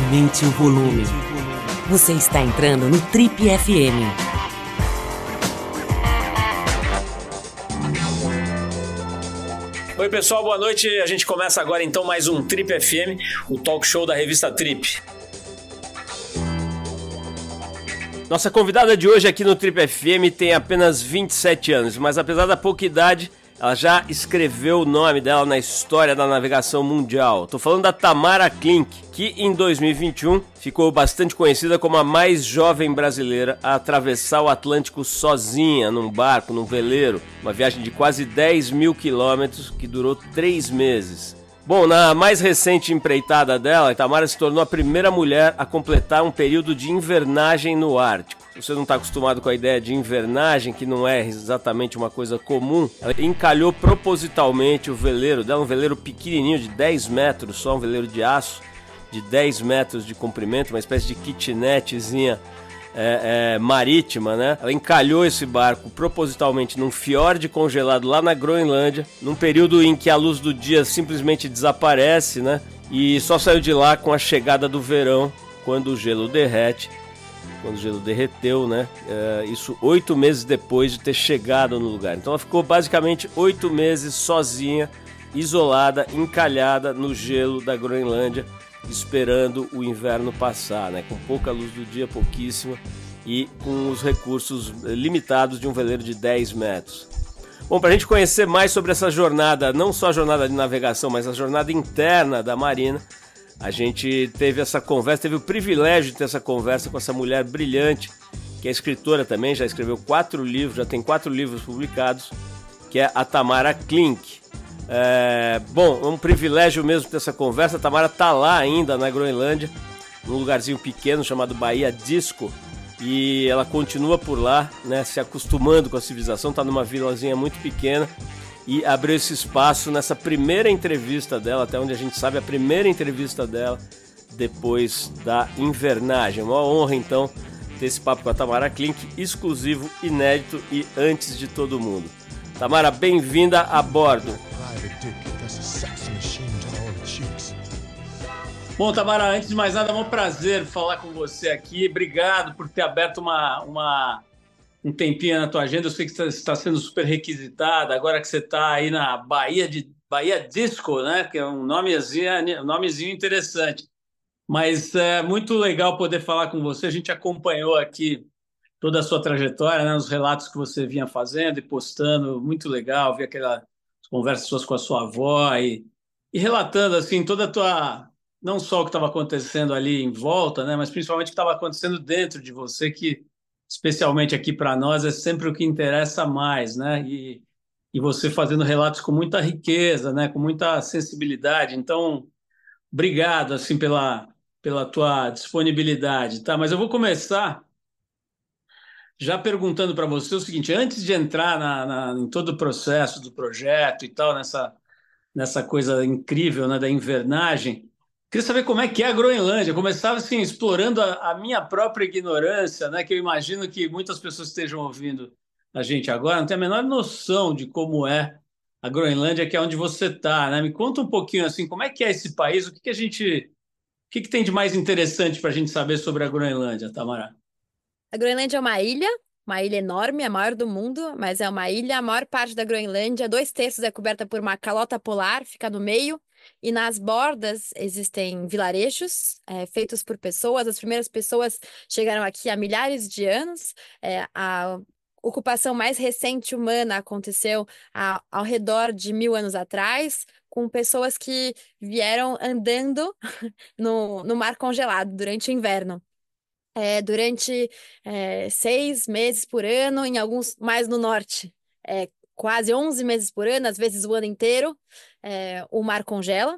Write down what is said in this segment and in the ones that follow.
Aumente o volume. Você está entrando no Trip FM. Oi pessoal, boa noite. A gente começa agora então mais um Trip FM, o talk show da revista Trip. Nossa convidada de hoje aqui no Trip FM tem apenas 27 anos, mas apesar da pouca idade, ela já escreveu o nome dela na história da navegação mundial. Tô falando da Tamara Klink, que em 2021 ficou bastante conhecida como a mais jovem brasileira a atravessar o Atlântico sozinha, num barco, num veleiro. Uma viagem de quase 10 mil quilômetros que durou 3 meses. Bom, na mais recente empreitada dela, a Tamara se tornou a primeira mulher a completar um período de invernagem no Ártico. Se você não está acostumado com a ideia de invernagem, que não é exatamente uma coisa comum, ela encalhou propositalmente o veleiro dela, um veleiro pequenininho de 10 metros, só um veleiro de aço, de 10 metros de comprimento, uma espécie de kitnetzinha marítima, né? Ela encalhou esse barco propositalmente num fiord congelado lá na Groenlândia, num período em que a luz do dia simplesmente desaparece, né? E só saiu de lá com a chegada do verão, quando o gelo derrete. Quando o gelo derreteu, né? Isso 8 meses depois de ter chegado no lugar. Então ela ficou basicamente 8 meses sozinha, isolada, encalhada no gelo da Groenlândia, esperando o inverno passar, né? Com pouca luz do dia, pouquíssima, e com os recursos limitados de um veleiro de 10 metros. Bom, para a gente conhecer mais sobre essa jornada, não só a jornada de navegação, mas a jornada interna da Marina, a gente teve essa conversa, teve o privilégio de ter essa conversa com essa mulher brilhante, que é escritora também, já escreveu 4 livros, já tem 4 livros publicados, que é a Tamara Klink. Bom, é um privilégio mesmo ter essa conversa. A Tamara tá lá ainda na Groenlândia, num lugarzinho pequeno chamado Baía Disco, e ela continua por lá, né, se acostumando com a civilização, tá numa vilazinha muito pequena, e abriu esse espaço nessa primeira entrevista dela, até onde a gente sabe, a primeira entrevista dela depois da invernagem. Uma honra, então, ter esse papo com a Tamara Klink, exclusivo, inédito e antes de todo mundo. Tamara, bem-vinda a bordo. Bom, Tamara, antes de mais nada, é um prazer falar com você aqui. Obrigado por ter aberto um tempinho na tua agenda. Eu sei que você está sendo super requisitada, agora que você está aí na Baía Disco, né? Que é um nomezinho interessante. Mas é muito legal poder falar com você. A gente acompanhou aqui toda a sua trajetória, né? Os relatos que você vinha fazendo e postando, muito legal. Vi aquelas conversas suas com a sua avó e relatando assim toda a tua, não só o que estava acontecendo ali em volta, né? Mas principalmente o que estava acontecendo dentro de você, que especialmente aqui para nós é sempre o que interessa mais, né? E você fazendo relatos com muita riqueza, né? Com muita sensibilidade. Então, obrigado assim pela tua disponibilidade, tá? Mas eu vou começar já perguntando para você o seguinte: antes de entrar em todo o processo do projeto e tal, nessa coisa incrível, né, da invernagem, queria saber como é que é a Groenlândia. Começava assim, explorando a minha própria ignorância, né, que eu imagino que muitas pessoas estejam ouvindo a gente agora, não tem a menor noção de como é a Groenlândia, que é onde você está, né? Me conta um pouquinho assim, como é que é esse país, o que tem de mais interessante para a gente saber sobre a Groenlândia, Tamara? A Groenlândia é uma ilha enorme, a maior do mundo, mas é uma ilha. A maior parte da Groenlândia, 2/3 é coberta por uma calota polar, fica no meio, e nas bordas existem vilarejos, feitos por pessoas. As primeiras pessoas chegaram aqui há milhares de anos. A ocupação mais recente humana aconteceu ao redor de 1.000 anos atrás, com pessoas que vieram andando no mar congelado durante o inverno. Durante 6 meses por ano, em alguns mais no norte, quase 11 meses por ano, às vezes o ano inteiro, o mar congela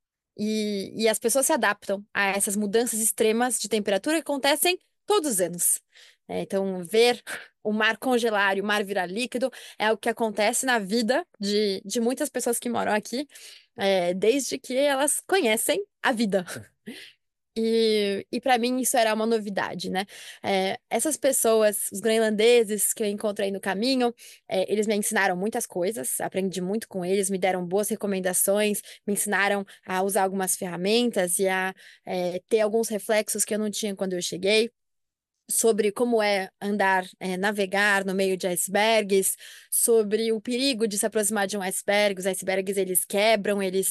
e as pessoas se adaptam a essas mudanças extremas de temperatura que acontecem todos os anos. Então, ver o mar congelar e o mar virar líquido é o que acontece na vida de muitas pessoas que moram aqui, desde que elas conhecem a vida. E para mim isso era uma novidade, né? Essas pessoas, os groenlandeses que eu encontrei no caminho, eles me ensinaram muitas coisas, aprendi muito com eles, me deram boas recomendações, me ensinaram a usar algumas ferramentas e a ter alguns reflexos que eu não tinha quando eu cheguei, sobre como é andar, navegar no meio de icebergs, sobre o perigo de se aproximar de um iceberg. Os icebergs, eles quebram, eles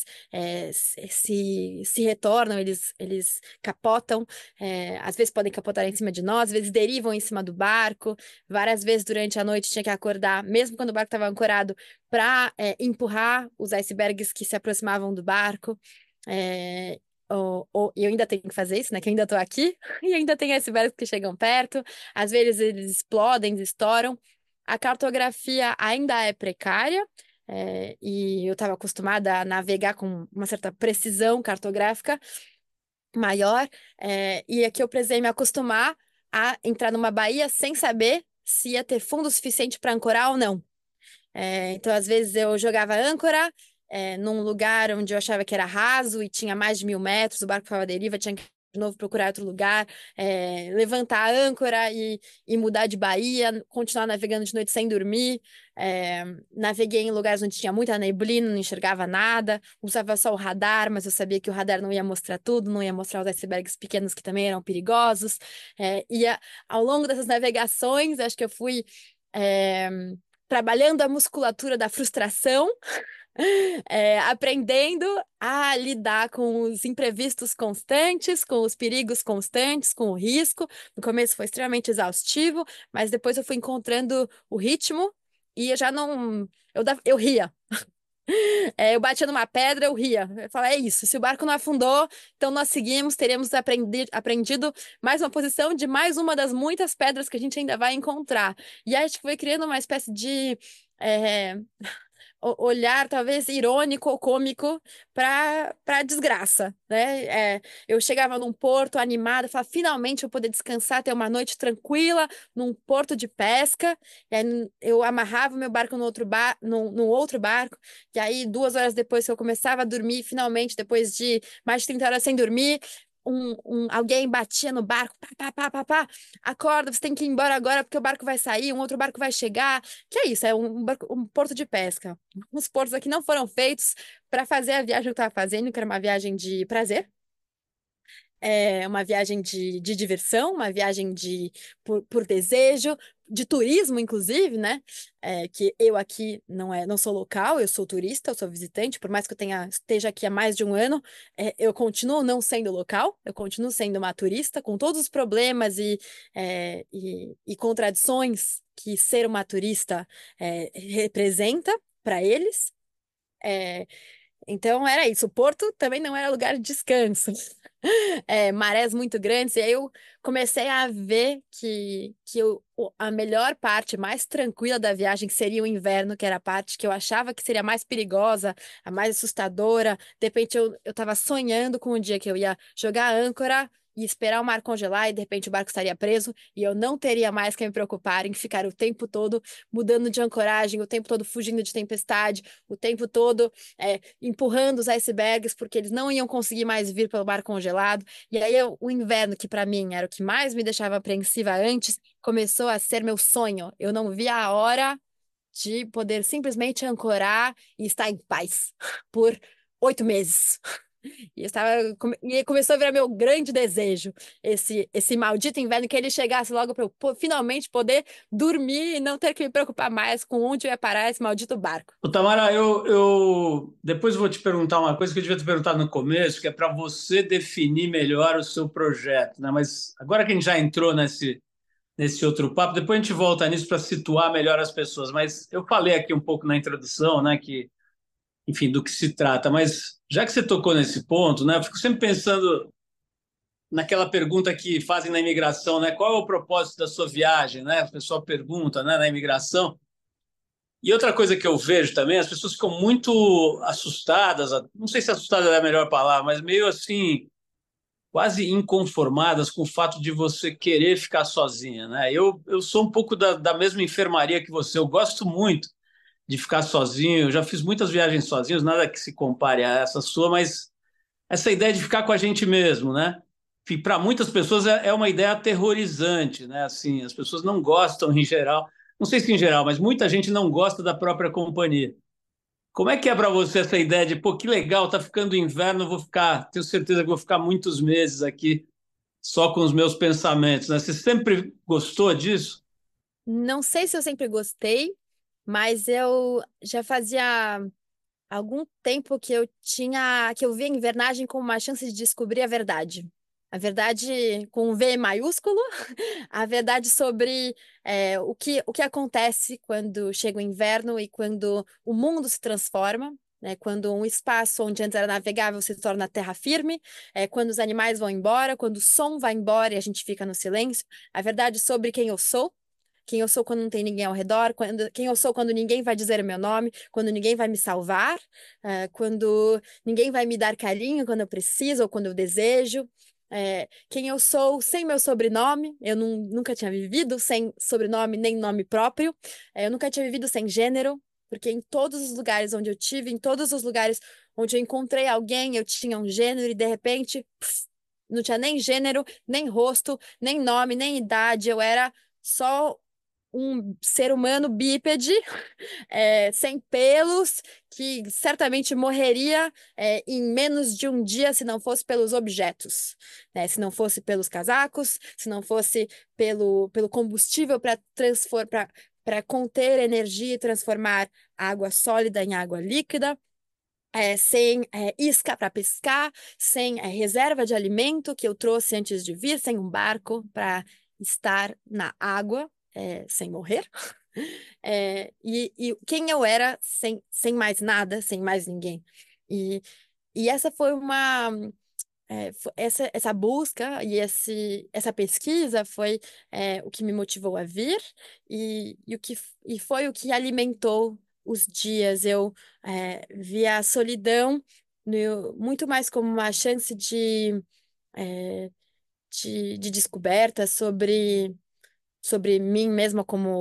se retornam, eles capotam, às vezes podem capotar em cima de nós, às vezes derivam em cima do barco. Várias vezes durante a noite tinha que acordar, mesmo quando o barco estava ancorado, para empurrar os icebergs que se aproximavam do barco. É, e eu ainda tenho que fazer isso, né? Que eu ainda estou aqui, e ainda tem icebergs que chegam perto, às vezes eles explodem, estouram. A cartografia ainda é precária, e eu estava acostumada a navegar com uma certa precisão cartográfica maior, e aqui eu precisei me acostumar a entrar numa baía sem saber se ia ter fundo suficiente para ancorar ou não. Então, às vezes, eu jogava âncora num lugar onde eu achava que era raso e tinha mais de 1.000 metros, o barco ficava à deriva, tinha que de novo procurar outro lugar, levantar a âncora e mudar de baía, continuar navegando de noite sem dormir. Naveguei em lugares onde tinha muita neblina, não enxergava nada, usava só o radar, mas eu sabia que o radar não ia mostrar tudo, não ia mostrar os icebergs pequenos que também eram perigosos. Ao longo dessas navegações, acho que eu fui. é, Trabalhando a musculatura da frustração, aprendendo a lidar com os imprevistos constantes, com os perigos constantes, com o risco. No começo foi extremamente exaustivo, mas depois eu fui encontrando o ritmo e eu já não. Eu ria. Eu batia numa pedra, eu ria. Eu falava, é isso, se o barco não afundou, então nós seguimos, teremos aprendido mais uma posição de mais uma das muitas pedras que a gente ainda vai encontrar. E aí a gente foi criando uma espécie de é, olhar, talvez irônico ou cômico, para a desgraça, né? Eu chegava num porto animada, falava, finalmente eu poder descansar, ter uma noite tranquila num porto de pesca. E aí eu amarrava o meu barco no outro barco, e aí 2 horas depois que eu começava a dormir, finalmente, depois de mais de 30 horas sem dormir, alguém batia no barco, pá, pá, pá, pá, pá, acorda, você tem que ir embora agora porque o barco vai sair, um outro barco vai chegar. Que é isso? É um porto de pesca. Os portos aqui não foram feitos para fazer a viagem que eu estava fazendo, que era uma viagem de prazer. Uma viagem de diversão, uma viagem por desejo, de turismo, inclusive, né? Que eu aqui não sou local, eu sou turista, eu sou visitante, por mais que esteja aqui há mais de um ano, eu continuo não sendo local, eu continuo sendo uma turista, com todos os problemas e contradições que ser uma turista representa para eles. É, então era isso. O Porto também não era lugar de descanso. Marés muito grandes. E aí eu comecei a ver que a melhor parte, mais tranquila da viagem, que seria o inverno, que era a parte que eu achava que seria mais perigosa, a mais assustadora. De repente eu estava sonhando com o dia que eu ia jogar a âncora e esperar o mar congelar e de repente o barco estaria preso e eu não teria mais que me preocupar em ficar o tempo todo mudando de ancoragem, o tempo todo fugindo de tempestade, o tempo todo empurrando os icebergs porque eles não iam conseguir mais vir pelo mar congelado. E aí o inverno, que para mim era o que mais me deixava apreensiva antes, começou a ser meu sonho. Eu não via a hora de poder simplesmente ancorar e estar em paz por 8 meses. E começou a virar meu grande desejo, esse maldito inverno, que ele chegasse logo para eu finalmente poder dormir e não ter que me preocupar mais com onde eu ia parar esse maldito barco. Ô, Tamara, eu depois vou te perguntar uma coisa que eu devia ter perguntado no começo, que é para você definir melhor o seu projeto, né? Mas agora que a gente já entrou nesse outro papo, depois a gente volta nisso para situar melhor as pessoas. Mas eu falei aqui um pouco na introdução, né, que, enfim, do que se trata. Mas já que você tocou nesse ponto, né, eu fico sempre pensando naquela pergunta que fazem na imigração, né? Qual é o propósito da sua viagem, né? O pessoal pergunta, né, na imigração. E outra coisa que eu vejo também, as pessoas ficam muito assustadas, não sei se assustada é a melhor palavra, mas meio assim, quase inconformadas com o fato de você querer ficar sozinha, né? Eu sou um pouco da mesma enfermaria que você, eu gosto muito de ficar sozinho, eu já fiz muitas viagens sozinhos, nada que se compare a essa sua, mas essa ideia de ficar com a gente mesmo, né? para muitas pessoas é uma ideia aterrorizante, né? Assim, as pessoas não gostam em geral, não sei se em geral, mas muita gente não gosta da própria companhia. Como é que é para você essa ideia de, pô, que legal, tá ficando inverno, vou ficar, tenho certeza que vou ficar muitos meses aqui só com os meus pensamentos, né? Você sempre gostou disso? Não sei se eu sempre gostei, mas eu já fazia algum tempo que eu via a invernagem como uma chance de descobrir a verdade. A verdade com um V maiúsculo, a verdade sobre o que acontece quando chega o inverno e quando o mundo se transforma, né? Quando um espaço onde antes era navegável se torna terra firme, quando os animais vão embora, quando o som vai embora e a gente fica no silêncio. A verdade sobre quem eu sou quando não tem ninguém ao redor, quem eu sou quando ninguém vai dizer o meu nome, quando ninguém vai me salvar, quando ninguém vai me dar carinho quando eu preciso ou quando eu desejo. Quem eu sou sem meu sobrenome, eu nunca tinha vivido sem sobrenome nem nome próprio, eu nunca tinha vivido sem gênero, porque em todos os lugares onde eu tive, em todos os lugares onde eu encontrei alguém, eu tinha um gênero e de repente, não tinha nem gênero, nem rosto, nem nome, nem idade, eu era só um ser humano bípede, sem pelos, que certamente morreria, em menos de um dia se não fosse pelos objetos, né? Se não fosse pelos casacos, se não fosse pelo combustível para transformar, para conter energia e transformar água sólida em água líquida. Sem isca para pescar, sem reserva de alimento que eu trouxe antes de vir, sem um barco para estar na água, sem morrer. E quem eu era sem mais nada, sem mais ninguém. E, e essa foi essa busca e essa pesquisa foi o que me motivou a vir e foi o que alimentou os dias. Eu vi a solidão muito mais como uma chance é, de descoberta sobre mim mesma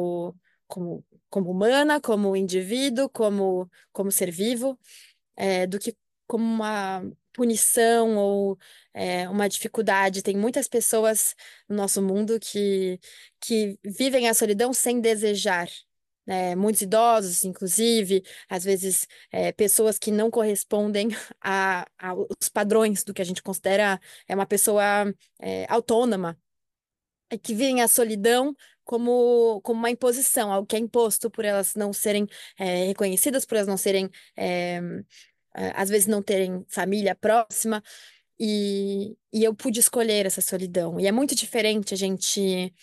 como humana, como indivíduo, como ser vivo, do que como uma punição ou uma dificuldade. Tem muitas pessoas no nosso mundo que vivem a solidão sem desejar. Né? Muitos idosos, inclusive, às vezes pessoas que não correspondem aos padrões do que a gente considera uma pessoa autônoma, que veem a solidão como uma imposição, algo que é imposto por elas não serem reconhecidas, por elas não serem, às vezes, não terem família próxima, e eu pude escolher essa solidão. E é muito diferente a gente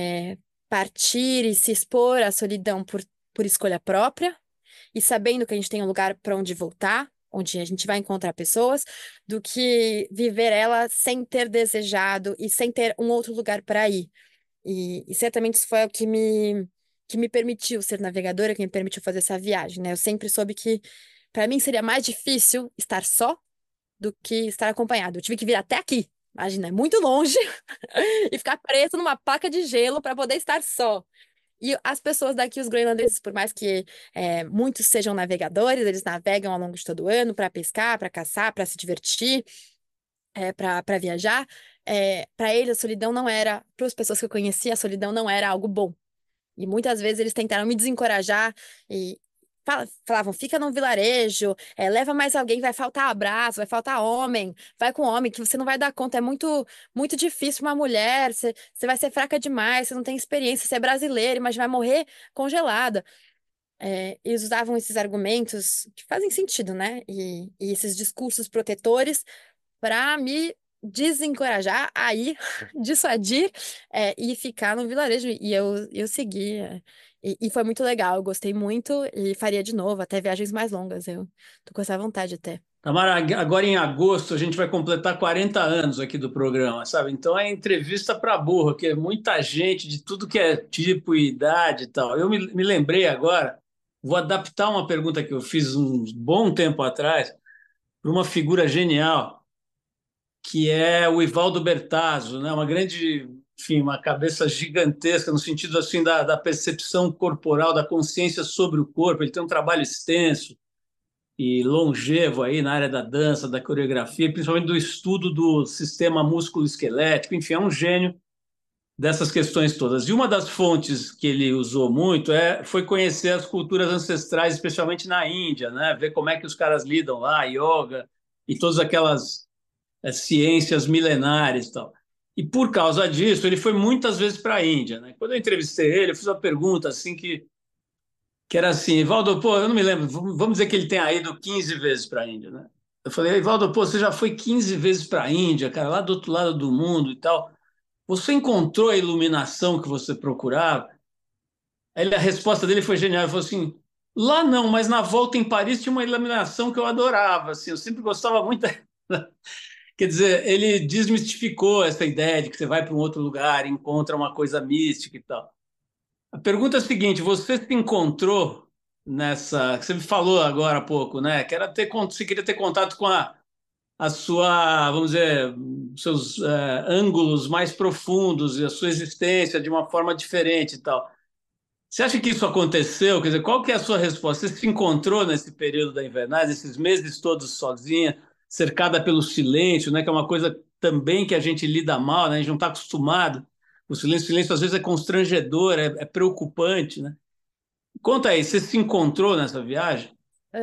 partir e se expor à solidão por escolha própria, e sabendo que a gente tem um lugar para onde voltar, onde a gente vai encontrar pessoas, do que viver ela sem ter desejado e sem ter um outro lugar para ir. E certamente isso foi o que me permitiu ser navegadora, que me permitiu fazer essa viagem, né? Eu sempre soube que para mim seria mais difícil estar só do que estar acompanhado. Eu tive que vir até aqui, imagina, é muito longe, e ficar preso numa placa de gelo para poder estar só. E as pessoas daqui, os groenlandeses, por mais que muitos sejam navegadores, eles navegam ao longo de todo o ano para pescar, para caçar, para se divertir, para viajar. Para eles, a solidão não era, para as pessoas que eu conhecia, a solidão não era algo bom. E muitas vezes eles tentaram me desencorajar e falavam, fica num vilarejo, leva mais alguém, vai faltar abraço, vai faltar homem, vai com homem, que você não vai dar conta, é muito, muito difícil uma mulher, você vai ser fraca demais, você não tem experiência, você é brasileira, mas vai morrer congelada. Eles usavam esses argumentos que fazem sentido, né? E esses discursos protetores para me desencorajar a ir, dissuadir, e ficar no vilarejo. E eu segui. E foi muito legal, eu gostei muito e faria de novo, até viagens mais longas. Eu tô com essa vontade até. Tamara, agora em agosto a gente vai completar 40 anos aqui do programa, sabe? Então é entrevista para burro, que é muita gente de tudo que é tipo e idade e tal. Eu me lembrei agora, vou adaptar uma pergunta que eu fiz um bom tempo atrás para uma figura genial, que é o Ivaldo Bertazzo, né? Uma grande, enfim, uma cabeça gigantesca no sentido assim da percepção corporal, da consciência sobre o corpo. Ele tem um trabalho extenso e longevo aí na área da dança, da coreografia, principalmente do estudo do sistema músculo-esquelético. Enfim, é um gênio dessas questões todas. E uma das fontes que ele usou muito foi conhecer as culturas ancestrais, especialmente na Índia, né? Ver como é que os caras lidam lá, yoga e todas aquelas ciências milenares e tal. E por causa disso, ele foi muitas vezes para a Índia, né? Quando eu entrevistei ele, eu fiz uma pergunta assim que era assim, Valdo, pô, eu não me lembro, vamos dizer que ele tenha ido 15 vezes para a Índia, né? Eu falei, Valdo, pô, você já foi 15 vezes para a Índia, cara, lá do outro lado do mundo e tal. Você encontrou a iluminação que você procurava? Aí a resposta dele foi genial. Ele falou assim: lá não, mas na volta em Paris tinha uma iluminação que eu adorava. Assim, eu sempre gostava muito. Quer dizer, ele desmistificou essa ideia de que você vai para um outro lugar, encontra uma coisa mística e tal. A pergunta é a seguinte: você se encontrou nessa. Que você me falou agora há pouco, né? Que era você queria ter contato com a sua, vamos dizer, seus ângulos mais profundos e a sua existência de uma forma diferente e tal. Você acha que isso aconteceu? Quer dizer, qual que é a sua resposta? Você se encontrou nesse período da invernagem, esses meses todos sozinha, cercada pelo silêncio, né? Que é uma coisa também que a gente lida mal, né? A gente não está acostumado. O silêncio às vezes é constrangedor, é preocupante, né? Conta aí, você se encontrou nessa viagem?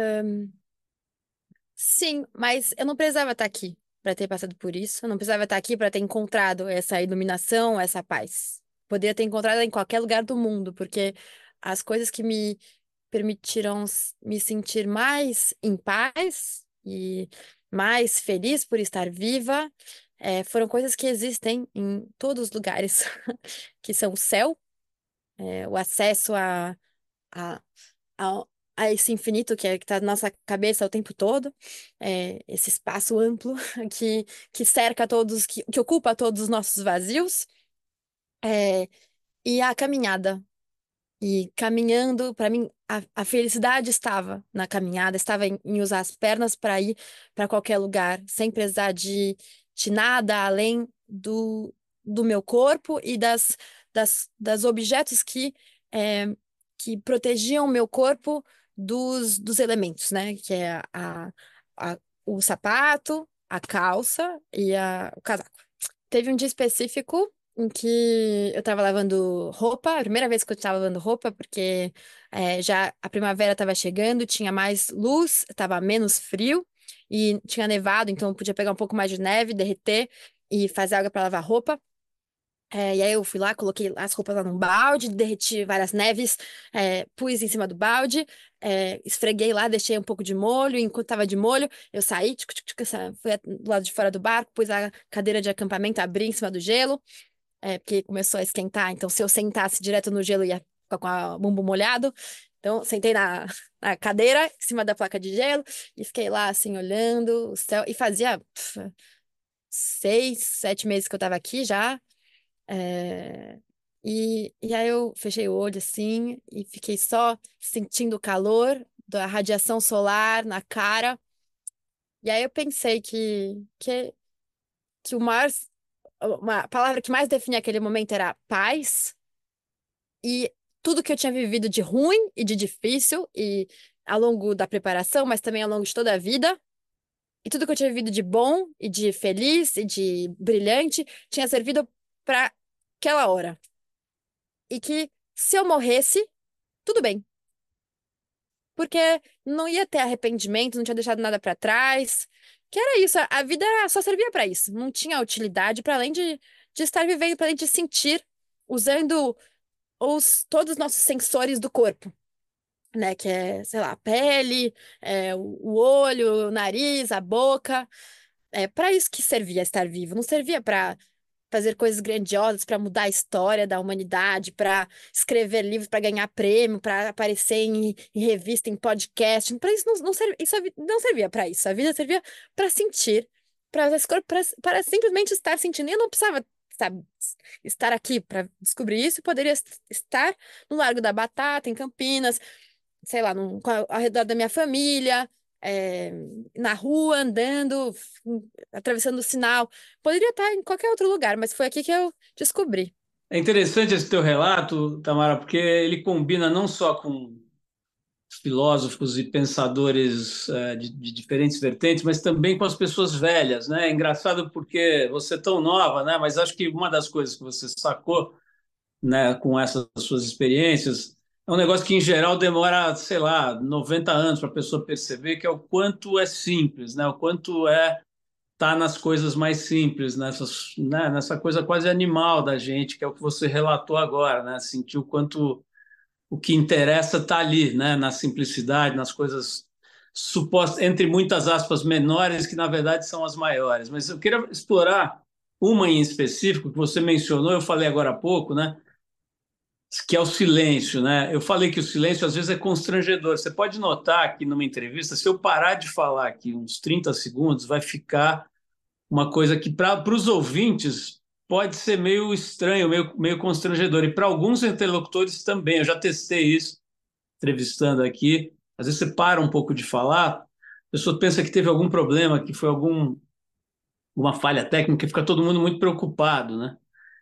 Sim, mas eu não precisava estar aqui para ter passado por isso. Eu não precisava estar aqui para ter encontrado essa iluminação, essa paz. Poderia ter encontrado em qualquer lugar do mundo, porque as coisas que me permitiram me sentir mais em paz e mais feliz por estar viva, foram coisas que existem em todos os lugares, que são o céu, o acesso a, a, a esse infinito que está na nossa cabeça o tempo todo, esse espaço amplo que cerca todos, que ocupa todos os nossos vazios, é, e a caminhada. E caminhando, para mim, a felicidade estava na caminhada, estava em usar as pernas para ir para qualquer lugar, sem precisar de nada além do meu corpo e das objetos é, que protegiam o meu corpo dos elementos, né? Que é a- o sapato, a calça e o casaco. Teve um dia específico em que eu tava lavando roupa, a primeira vez que eu tava lavando roupa, porque já a primavera tava chegando, tinha mais luz, tava menos frio e tinha nevado, então eu podia pegar um pouco mais de neve, derreter e fazer água para lavar roupa. E aí eu fui lá, coloquei as roupas lá num balde, derreti várias neves, pus em cima do balde, esfreguei lá, deixei um pouco de molho, e enquanto tava de molho, eu saí, fui do lado de fora do barco, pus a cadeira de acampamento, abri em cima do gelo, porque começou a esquentar, então se eu sentasse direto no gelo ia ficar com o bumbum molhado. Então, sentei na cadeira, em cima da placa de gelo, e fiquei lá, assim, olhando o céu. E fazia 6, 7 meses que eu tava aqui já. é, e aí eu fechei o olho, assim, e fiquei só sentindo o calor da radiação solar na cara. E aí eu pensei que uma palavra que mais definia aquele momento era paz. E tudo que eu tinha vivido de ruim e de difícil, e ao longo da preparação, mas também ao longo de toda a vida, e tudo que eu tinha vivido de bom e de feliz e de brilhante, tinha servido para aquela hora. E que se eu morresse, tudo bem, porque não ia ter arrependimento, não tinha deixado nada para trás. Que era isso, a vida só servia para isso, não tinha utilidade para além de estar vivendo, para além de sentir, usando todos os nossos sensores do corpo, né? Que é, sei lá, a pele, o olho, o nariz, a boca. É para isso que servia estar vivo. Não servia para fazer coisas grandiosas, para mudar a história da humanidade, para escrever livros, para ganhar prêmio, para aparecer em revista, em podcast. Para isso não servia para isso. A vida servia para sentir, para simplesmente estar sentindo. E eu não precisava, sabe, estar aqui para descobrir isso. Eu poderia estar no Largo da Batata, em Campinas, sei lá, ao redor da minha família, é, na rua, andando, atravessando o sinal. Poderia estar em qualquer outro lugar, mas foi aqui que eu descobri. É interessante esse teu relato, Tamara, porque ele combina não só filósofos e pensadores de diferentes vertentes, mas também com as pessoas velhas, né? É engraçado porque você é tão nova, né? Mas acho que uma das coisas que você sacou, né, com essas suas experiências, é um negócio que em geral demora, sei lá, 90 anos para a pessoa perceber, que é o quanto é simples, né? O quanto tá nas coisas mais simples, né, nessa coisa quase animal da gente, que é o que você relatou agora, né? Sentir o quanto o que interessa está ali, né? Na simplicidade, nas coisas supostas, entre muitas aspas, menores, que na verdade são as maiores. Mas eu queria explorar uma em específico que você mencionou, eu falei agora há pouco, né? Que é o silêncio, né? Eu falei que o silêncio às vezes é constrangedor. Você pode notar aqui numa entrevista, se eu parar de falar aqui uns 30 segundos, vai ficar uma coisa que para os ouvintes pode ser meio estranho, meio constrangedor. E para alguns interlocutores também. Eu já testei isso entrevistando aqui. Às vezes você para um pouco de falar, a pessoa pensa que teve algum problema, que foi alguma falha técnica, e fica todo mundo muito preocupado, né?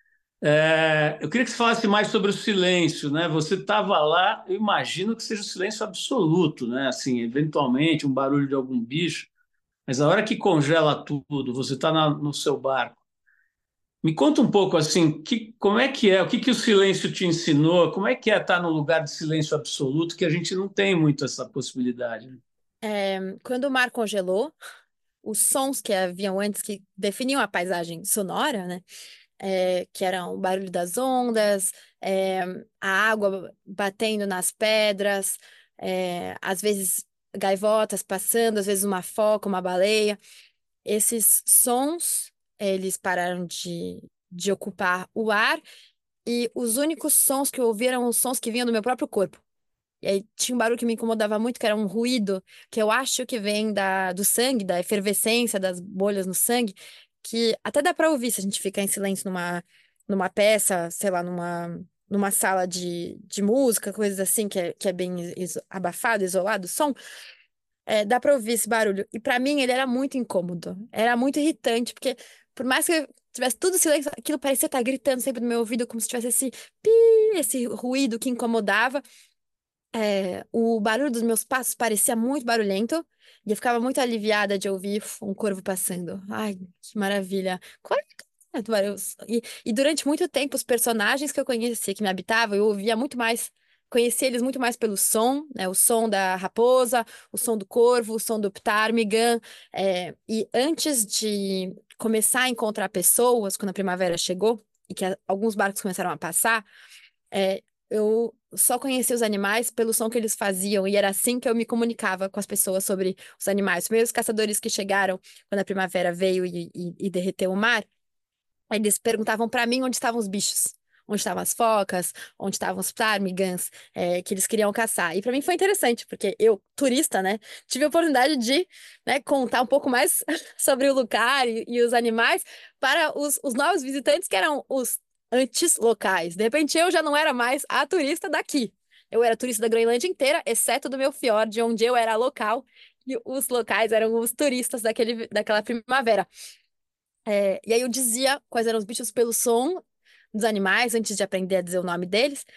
Eu queria que você falasse mais sobre o silêncio, né? Você estava lá, eu imagino que seja o silêncio absoluto, né? Assim, eventualmente um barulho de algum bicho, mas a hora que congela tudo, você está no seu barco. Me conta um pouco assim, como é que é, o que que o silêncio te ensinou, como é que é estar no lugar de silêncio absoluto, que a gente não tem muito essa possibilidade, né? Quando o mar congelou, os sons que haviam antes que definiam a paisagem sonora, né? Que eram o barulho das ondas, é, a água batendo nas pedras, às vezes gaivotas passando, às vezes uma foca, uma baleia. Esses sons, eles pararam de ocupar o ar e os únicos sons que eu ouvi eram os sons que vinham do meu próprio corpo. E aí tinha um barulho que me incomodava muito, que era um ruído, que eu acho que vem do sangue, da efervescência das bolhas no sangue, que até dá pra ouvir se a gente ficar em silêncio numa peça, sei lá, numa sala de música, coisas assim, que é bem abafado, isolado, o som, dá pra ouvir esse barulho. E pra mim ele era muito incômodo, era muito irritante, porque por mais que eu tivesse tudo silêncio, aquilo parecia estar gritando sempre no meu ouvido, como se tivesse esse pi, esse ruído que incomodava. O barulho dos meus passos parecia muito barulhento e eu ficava muito aliviada de ouvir um corvo passando. Ai, que maravilha! Qual é do barulho? E durante muito tempo, os personagens que eu conhecia, que me habitavam, eu ouvia muito mais, conhecia eles muito mais pelo som, né? O som da raposa, o som do corvo, o som do ptarmigan. E antes de começar a encontrar pessoas, quando a primavera chegou e que alguns barcos começaram a passar, eu só conhecia os animais pelo som que eles faziam, e era assim que eu me comunicava com as pessoas sobre os animais. Os primeiros caçadores que chegaram quando a primavera veio e derreteu o mar, eles perguntavam para mim onde estavam os bichos. Onde estavam as focas, onde estavam os ptarmigans, que eles queriam caçar. E para mim foi interessante, porque eu, turista, né, tive a oportunidade de, né, contar um pouco mais sobre o lugar e os animais para os novos visitantes, que eram os antes locais. De repente eu já não era mais a turista daqui. Eu era turista da Groenlândia inteira, exceto do meu fiord, onde eu era local, e os locais eram os turistas daquela primavera. E aí eu dizia quais eram os bichos pelo som dos animais, antes de aprender a dizer o nome deles.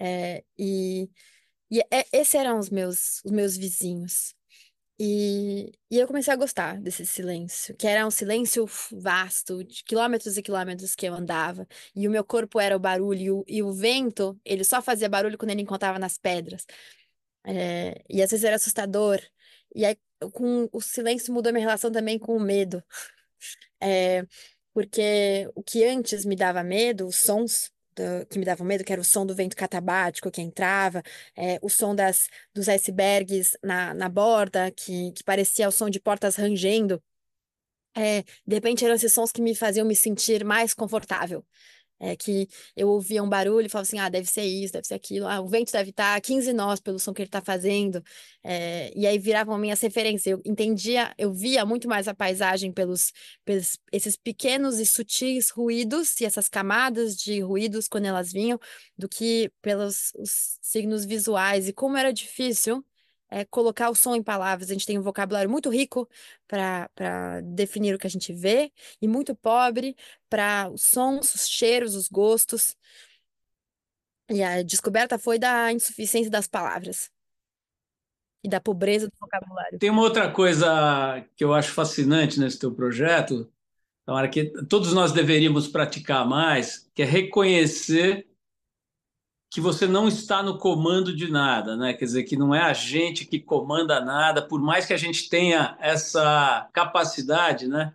Esses eram os meus vizinhos. E eu comecei a gostar desse silêncio, que era um silêncio vasto, de quilômetros e quilômetros que eu andava, e o meu corpo era o barulho, e o vento, ele só fazia barulho quando ele encontrava nas pedras. E às vezes era assustador. E aí, com o silêncio mudou minha relação também com o medo. É, Porque o que antes me dava medo, os sons que me davam medo, que era o som do vento catabático que entrava, o som dos icebergs na borda, que parecia o som de portas rangendo. De repente eram esses sons que me faziam me sentir mais confortável. Que eu ouvia um barulho e falava assim, deve ser isso, deve ser aquilo, o vento deve estar a 15 nós pelo som que ele está fazendo, e aí viravam minhas referências, eu entendia, eu via muito mais a paisagem pelos esses pequenos e sutis ruídos e essas camadas de ruídos quando elas vinham, do que pelos os signos visuais, e como era difícil colocar o som em palavras. A gente tem um vocabulário muito rico para definir o que a gente vê, e muito pobre para os sons, os cheiros, os gostos. E a descoberta foi da insuficiência das palavras. e da pobreza do vocabulário. Tem uma outra coisa que eu acho fascinante nesse teu projeto, Tamara, que todos nós deveríamos praticar mais, que é reconhecer que você não está no comando de nada, né? Quer dizer, que não é a gente que comanda nada, por mais que a gente tenha essa capacidade, né?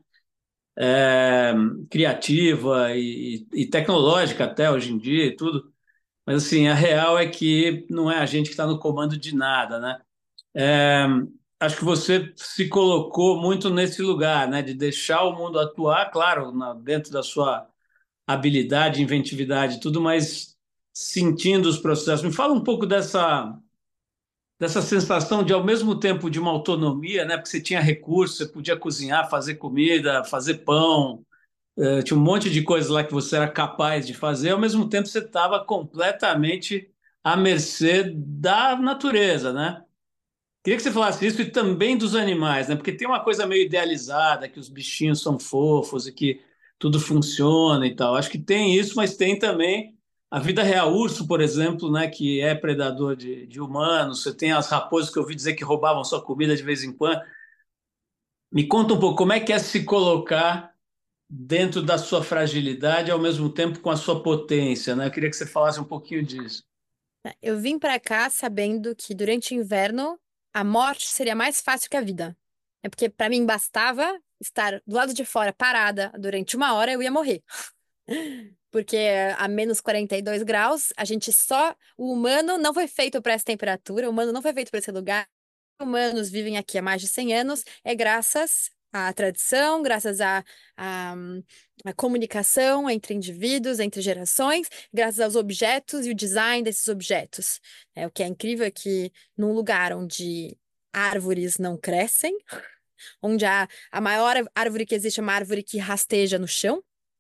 Criativa e tecnológica até hoje em dia e tudo, mas assim, a real é que não é a gente que está no comando de nada, né? É, acho que você se colocou muito nesse lugar, né? De deixar o mundo atuar, claro, dentro da sua habilidade, inventividade, e tudo, mas sentindo os processos. Me fala um pouco dessa sensação de, ao mesmo tempo, de uma autonomia, né? Porque você tinha recursos, você podia cozinhar, fazer comida, fazer pão, tinha um monte de coisas lá que você era capaz de fazer, ao mesmo tempo você estava completamente à mercê da natureza, né? Queria que você falasse isso e também dos animais, né? Porque tem uma coisa meio idealizada, que os bichinhos são fofos e que tudo funciona e tal. Acho que tem isso, mas tem também a vida real. Urso, por exemplo, né? Que é predador de humanos. Você tem as raposas que eu ouvi dizer que roubavam sua comida de vez em quando. Me conta um pouco como é que é se colocar dentro da sua fragilidade, ao mesmo tempo com a sua potência, né? Eu queria que você falasse um pouquinho disso. Eu vim para cá sabendo que durante o inverno a morte seria mais fácil que a vida. É porque para mim bastava estar do lado de fora parada durante 1 hora, eu ia morrer. Porque a menos 42 graus, a gente só. O humano não foi feito para essa temperatura, o humano não foi feito para esse lugar. Humanos vivem aqui há mais de 100 anos é graças à tradição, graças à, à comunicação entre indivíduos, entre gerações, graças aos objetos e o design desses objetos. O que é incrível é que num lugar onde árvores não crescem, onde a maior árvore que existe é uma árvore que rasteja no chão,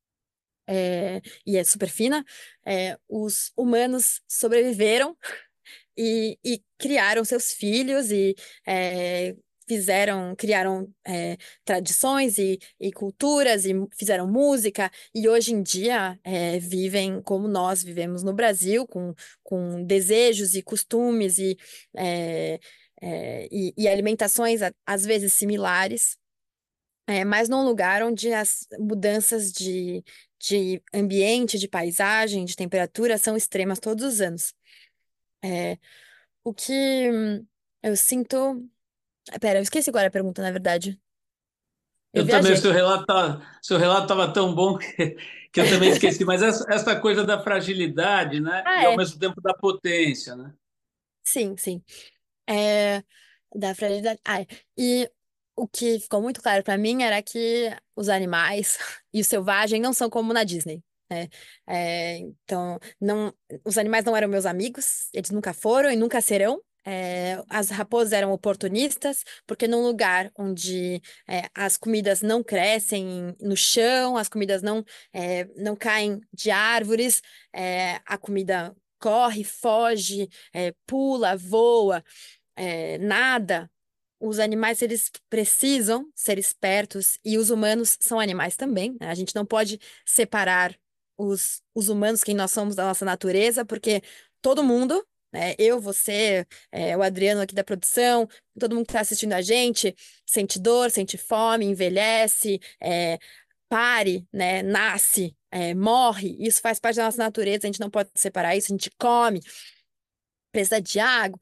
e é super fina, os humanos sobreviveram e criaram seus filhos e é, criaram tradições e culturas e fizeram música e hoje em dia vivem como nós vivemos no Brasil, com desejos e costumes é, e alimentações às vezes similares. Mas num lugar onde as mudanças de ambiente, de paisagem, de temperatura são extremas todos os anos. É, o que eu sinto. Pera, eu esqueci agora a pergunta, na verdade. Eu Eu também, o viajei. seu relato estava tão bom que eu também esqueci, mas essa coisa da fragilidade, né? Ah, E ao é. mesmo tempo da potência, né? Sim, sim. É, da fragilidade. Ah, é. E o que ficou muito claro pra mim era que os animais e o selvagem não são como na Disney. Né? Então, não, os animais não eram meus amigos, eles nunca foram e nunca serão. As raposas eram oportunistas, porque num lugar onde as comidas não crescem no chão, as comidas não caem de árvores, a comida corre, foge, pula, voa, nada. Os animais, eles precisam ser espertos e os humanos são animais também, né? A gente não pode separar os humanos, quem nós somos da nossa natureza, porque todo mundo, né, eu, você, o Adriano aqui da produção, todo mundo que está assistindo a gente, sente dor, sente fome, envelhece, pare, né, nasce, morre. Isso faz parte da nossa natureza, a gente não pode separar isso, a gente come, precisa de água,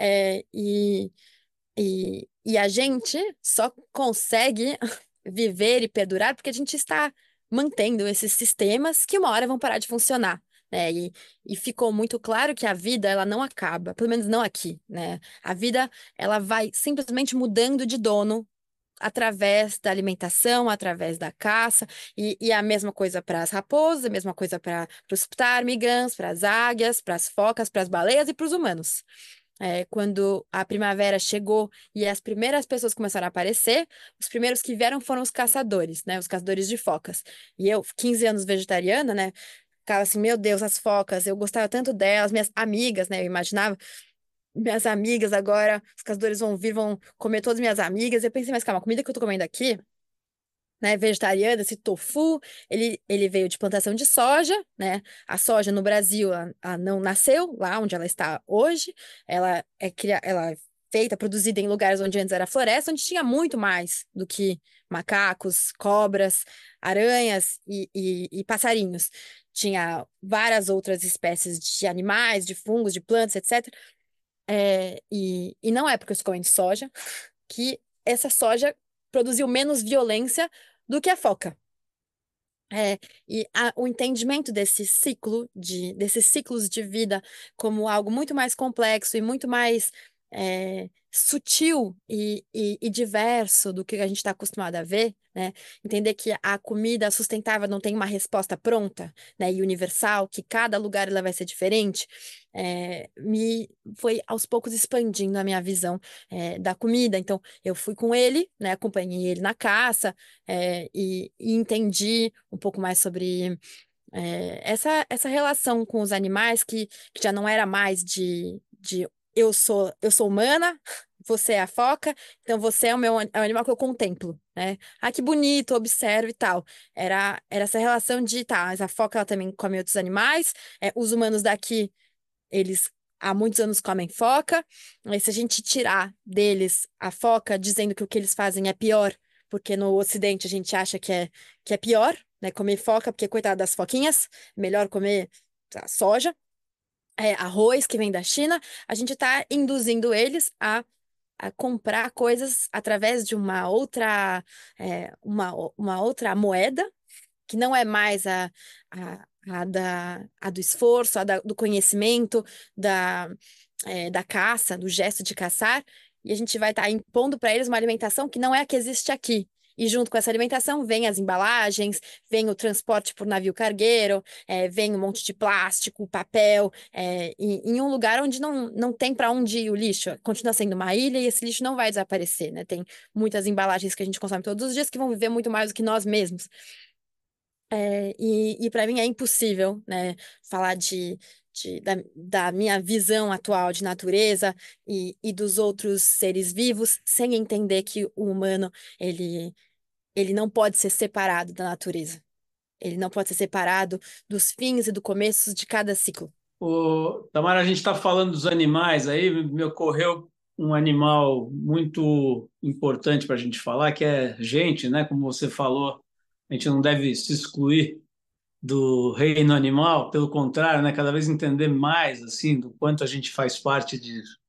e a gente só consegue viver e perdurar porque a gente está mantendo esses sistemas que uma hora vão parar de funcionar. Né? E ficou muito claro que a vida ela não acaba, pelo menos não aqui, né? A vida ela vai simplesmente mudando de dono através da alimentação, através da caça, e a mesma coisa para as raposas, a mesma coisa para os ptarmigans, para as águias, para as focas, para as baleias e para os humanos. Quando a primavera chegou e as primeiras pessoas começaram a aparecer, os primeiros que vieram foram os caçadores, né? Os caçadores de focas. E eu, 15 anos vegetariana, né? Ficava assim, meu Deus, as focas, eu gostava tanto delas, minhas amigas, né? Eu imaginava, minhas amigas agora, os caçadores vão vir, vão comer todas minhas amigas. Eu pensei, mas calma, a comida que eu tô comendo aqui, né, vegetariana, esse tofu, ele veio de plantação de soja, né? A soja no Brasil, ela não nasceu lá onde ela está hoje. Ela feita, produzida em lugares onde antes era floresta, onde tinha muito mais do que macacos, cobras, aranhas e passarinhos. Tinha várias outras espécies de animais, de fungos, de plantas, etc. E não é porque eu estou comendo soja que essa soja produziu menos violência do que a foca. O entendimento desses ciclos de vida como algo muito mais complexo e muito mais sutil e diverso do que a gente está acostumado a ver, né? Entender que a comida sustentável não tem uma resposta pronta, né, e universal, que cada lugar ela vai ser diferente, me foi aos poucos expandindo a minha visão da comida. Então, eu fui com ele, né, acompanhei ele na caça, e entendi um pouco mais sobre essa relação com os animais que já não era mais de eu sou humana, você é a foca, então você é o animal que eu contemplo, né? Ah, que bonito, observo e tal. Era essa relação de, tá, mas a foca ela também come outros animais, os humanos daqui, eles há muitos anos comem foca, mas se a gente tirar deles a foca, dizendo que o que eles fazem é pior, porque no Ocidente a gente acha que é pior, né? Comer foca, porque coitada das foquinhas, melhor comer soja, arroz que vem da China, a gente está induzindo eles a comprar coisas através de uma outra moeda que não é mais a do esforço, do conhecimento, da caça, do gesto de caçar, e a gente vai estar impondo para eles uma alimentação que não é a que existe aqui. E junto com essa alimentação vem as embalagens, vem o transporte por navio cargueiro, vem um monte de plástico, papel, em um lugar onde não tem para onde ir o lixo. Continua sendo uma ilha e esse lixo não vai desaparecer, né? Tem muitas embalagens que a gente consome todos os dias que vão viver muito mais do que nós mesmos. E para mim é impossível, né, falar da minha visão atual de natureza e dos outros seres vivos sem entender que o humano ele não pode ser separado da natureza. Ele não pode ser separado dos fins e do começo de cada ciclo. Tamara, a gente está falando dos animais aí, me ocorreu um animal muito importante para a gente falar, que é gente, né? Como você falou, a gente não deve se excluir do reino animal, pelo contrário, né? Cada vez entender mais assim do quanto a gente faz parte disso.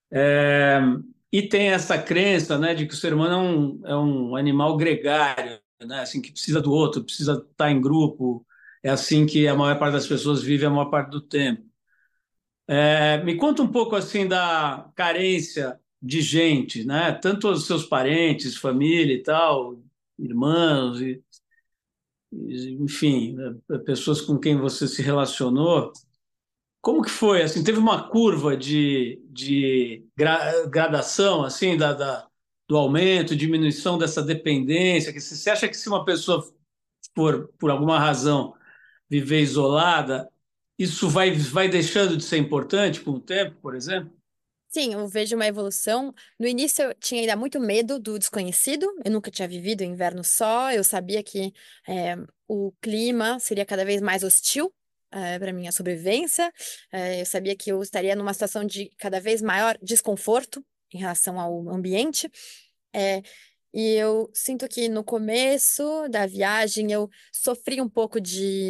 E tem essa crença, né, de que o ser humano é um animal gregário, né? Assim que precisa do outro, precisa estar em grupo. É assim que a maior parte das pessoas vive a maior parte do tempo. Me conta um pouco assim da carência de gente, né? Tanto os seus parentes, família e tal, irmãos enfim, né, pessoas com quem você se relacionou. Como que foi? Assim, teve uma curva de gradação assim do aumento, diminuição dessa dependência? Que você acha que se uma pessoa for, por alguma razão, viver isolada, isso vai deixando de ser importante com o tempo, por exemplo? Sim, eu vejo uma evolução. No início eu tinha ainda muito medo do desconhecido. Eu nunca tinha vivido inverno só. Eu sabia que o clima seria cada vez mais hostil para minha sobrevivência. Eu sabia que eu estaria numa situação de cada vez maior desconforto em relação ao ambiente. É, e eu sinto que no começo da viagem eu sofri um pouco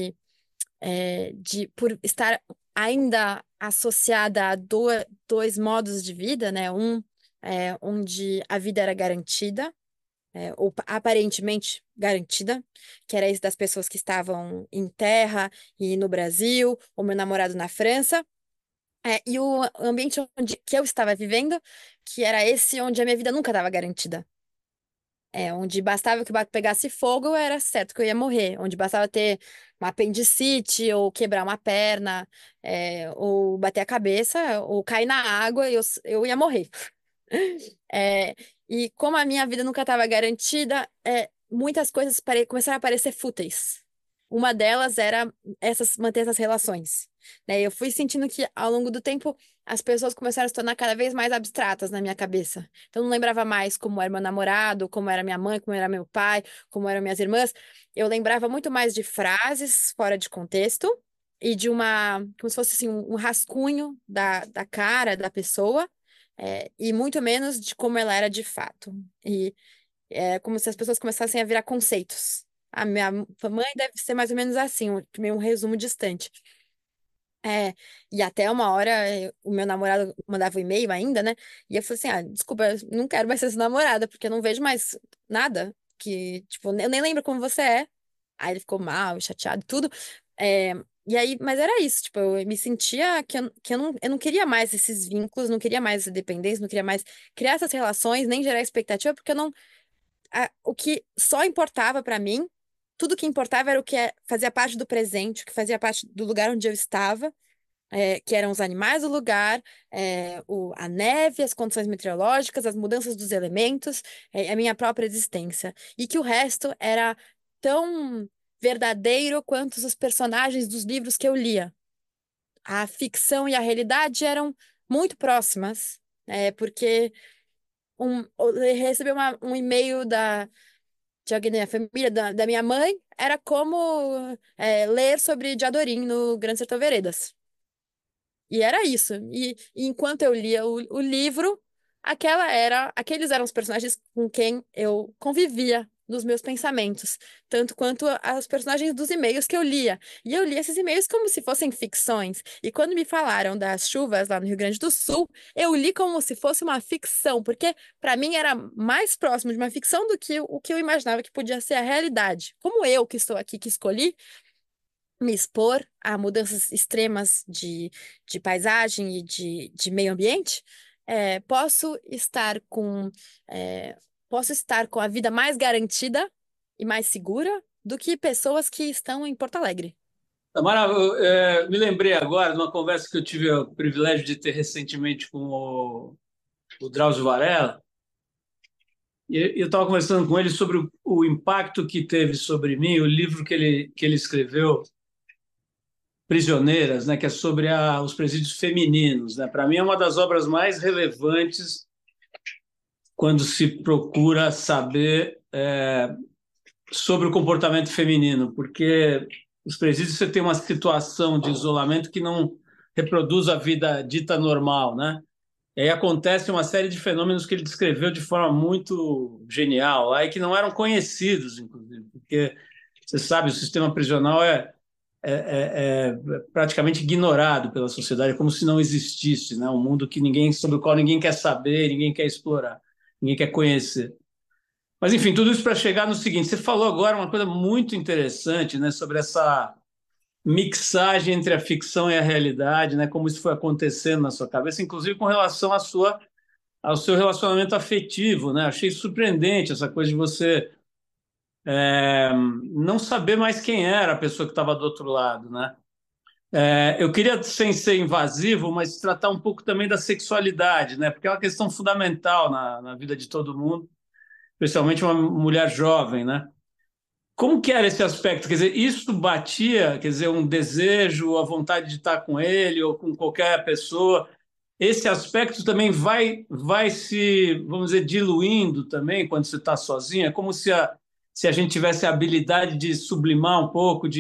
por estar ainda associada a dois modos de vida, né? Onde a vida era garantida, ou aparentemente garantida, que era esse das pessoas que estavam em terra e no Brasil, o meu namorado na França. E o ambiente que eu estava vivendo, que era esse onde a minha vida nunca estava garantida. Onde bastava que o barco pegasse fogo, era certo que eu ia morrer. Onde bastava ter uma apendicite, ou quebrar uma perna, ou bater a cabeça, ou cair na água, eu ia morrer. É, e como a minha vida nunca estava garantida, muitas coisas começaram a parecer fúteis. Uma delas era manter essas relações, né? Eu fui sentindo que, ao longo do tempo, as pessoas começaram a se tornar cada vez mais abstratas na minha cabeça. Então, eu não lembrava mais como era meu namorado, como era minha mãe, como era meu pai, como eram minhas irmãs. Eu lembrava muito mais de frases fora de contexto e como se fosse assim, um rascunho da cara da pessoa, e muito menos de como ela era de fato. E é como se as pessoas começassem a virar conceitos. A minha mãe deve ser mais ou menos assim, meio um resumo distante. É, e até uma hora o meu namorado mandava um e-mail ainda, né? E eu falei assim: ah, desculpa, eu não quero mais ser sua namorada, porque eu não vejo mais nada que, tipo, eu nem lembro como você é. Aí ele ficou mal, chateado, e tudo. É, e aí, mas era isso, tipo, eu me sentia que eu não queria mais esses vínculos, não queria mais essa dependência, não queria mais criar essas relações, nem gerar expectativa, porque eu não. O que só importava pra mim, tudo que importava era o que fazia parte do presente, o que fazia parte do lugar onde eu estava, que eram os animais do lugar, a neve, as condições meteorológicas, as mudanças dos elementos, a minha própria existência. E que o resto era tão verdadeiro quanto os personagens dos livros que eu lia. A ficção e a realidade eram muito próximas, porque eu recebi um e-mail de alguém da minha família, da minha mãe, era como ler sobre Diadorim no Grande Sertão Veredas. E era isso. E enquanto eu lia o livro, aqueles eram os personagens com quem eu convivia nos meus pensamentos, tanto quanto os personagens dos e-mails que eu lia. E eu lia esses e-mails como se fossem ficções. E quando me falaram das chuvas lá no Rio Grande do Sul, eu li como se fosse uma ficção, porque para mim era mais próximo de uma ficção do que o que eu imaginava que podia ser a realidade. Como eu que estou aqui que escolhi me expor a mudanças extremas de paisagem e de meio ambiente, é, posso estar com, é, posso estar com a vida mais garantida e mais segura do que pessoas que estão em Porto Alegre. Tamara, me lembrei agora de uma conversa que eu tive o privilégio de ter recentemente com o Drauzio Varela, e eu estava conversando com ele sobre o impacto que teve sobre mim o livro que ele escreveu, Prisioneiras, né, que é sobre os presídios femininos. Né? Para mim, é uma das obras mais relevantes quando se procura saber sobre o comportamento feminino, porque os presídios você tem uma situação de isolamento que não reproduz a vida dita normal, né? E aí acontece uma série de fenômenos que ele descreveu de forma muito genial, aí que não eram conhecidos, inclusive, porque você sabe, o sistema prisional é praticamente ignorado pela sociedade, é como se não existisse, né? Um mundo sobre o qual ninguém quer saber, ninguém quer explorar, ninguém quer conhecer. Mas, enfim, tudo isso para chegar no seguinte: você falou agora uma coisa muito interessante, né, sobre essa mixagem entre a ficção e a realidade, né, como isso foi acontecendo na sua cabeça, inclusive com relação ao seu relacionamento afetivo. Né? Achei surpreendente essa coisa de você não saber mais quem era a pessoa que estava do outro lado. Né? Eu queria, sem ser invasivo, mas tratar um pouco também da sexualidade, né, porque é uma questão fundamental na vida de todo mundo, especialmente uma mulher jovem, né? Como que era esse aspecto? Quer dizer, isso batia, quer dizer, um desejo, a vontade de estar com ele ou com qualquer pessoa. Esse aspecto também vai se, vamos dizer, diluindo também quando você está sozinho. É como se a gente tivesse a habilidade de sublimar um pouco,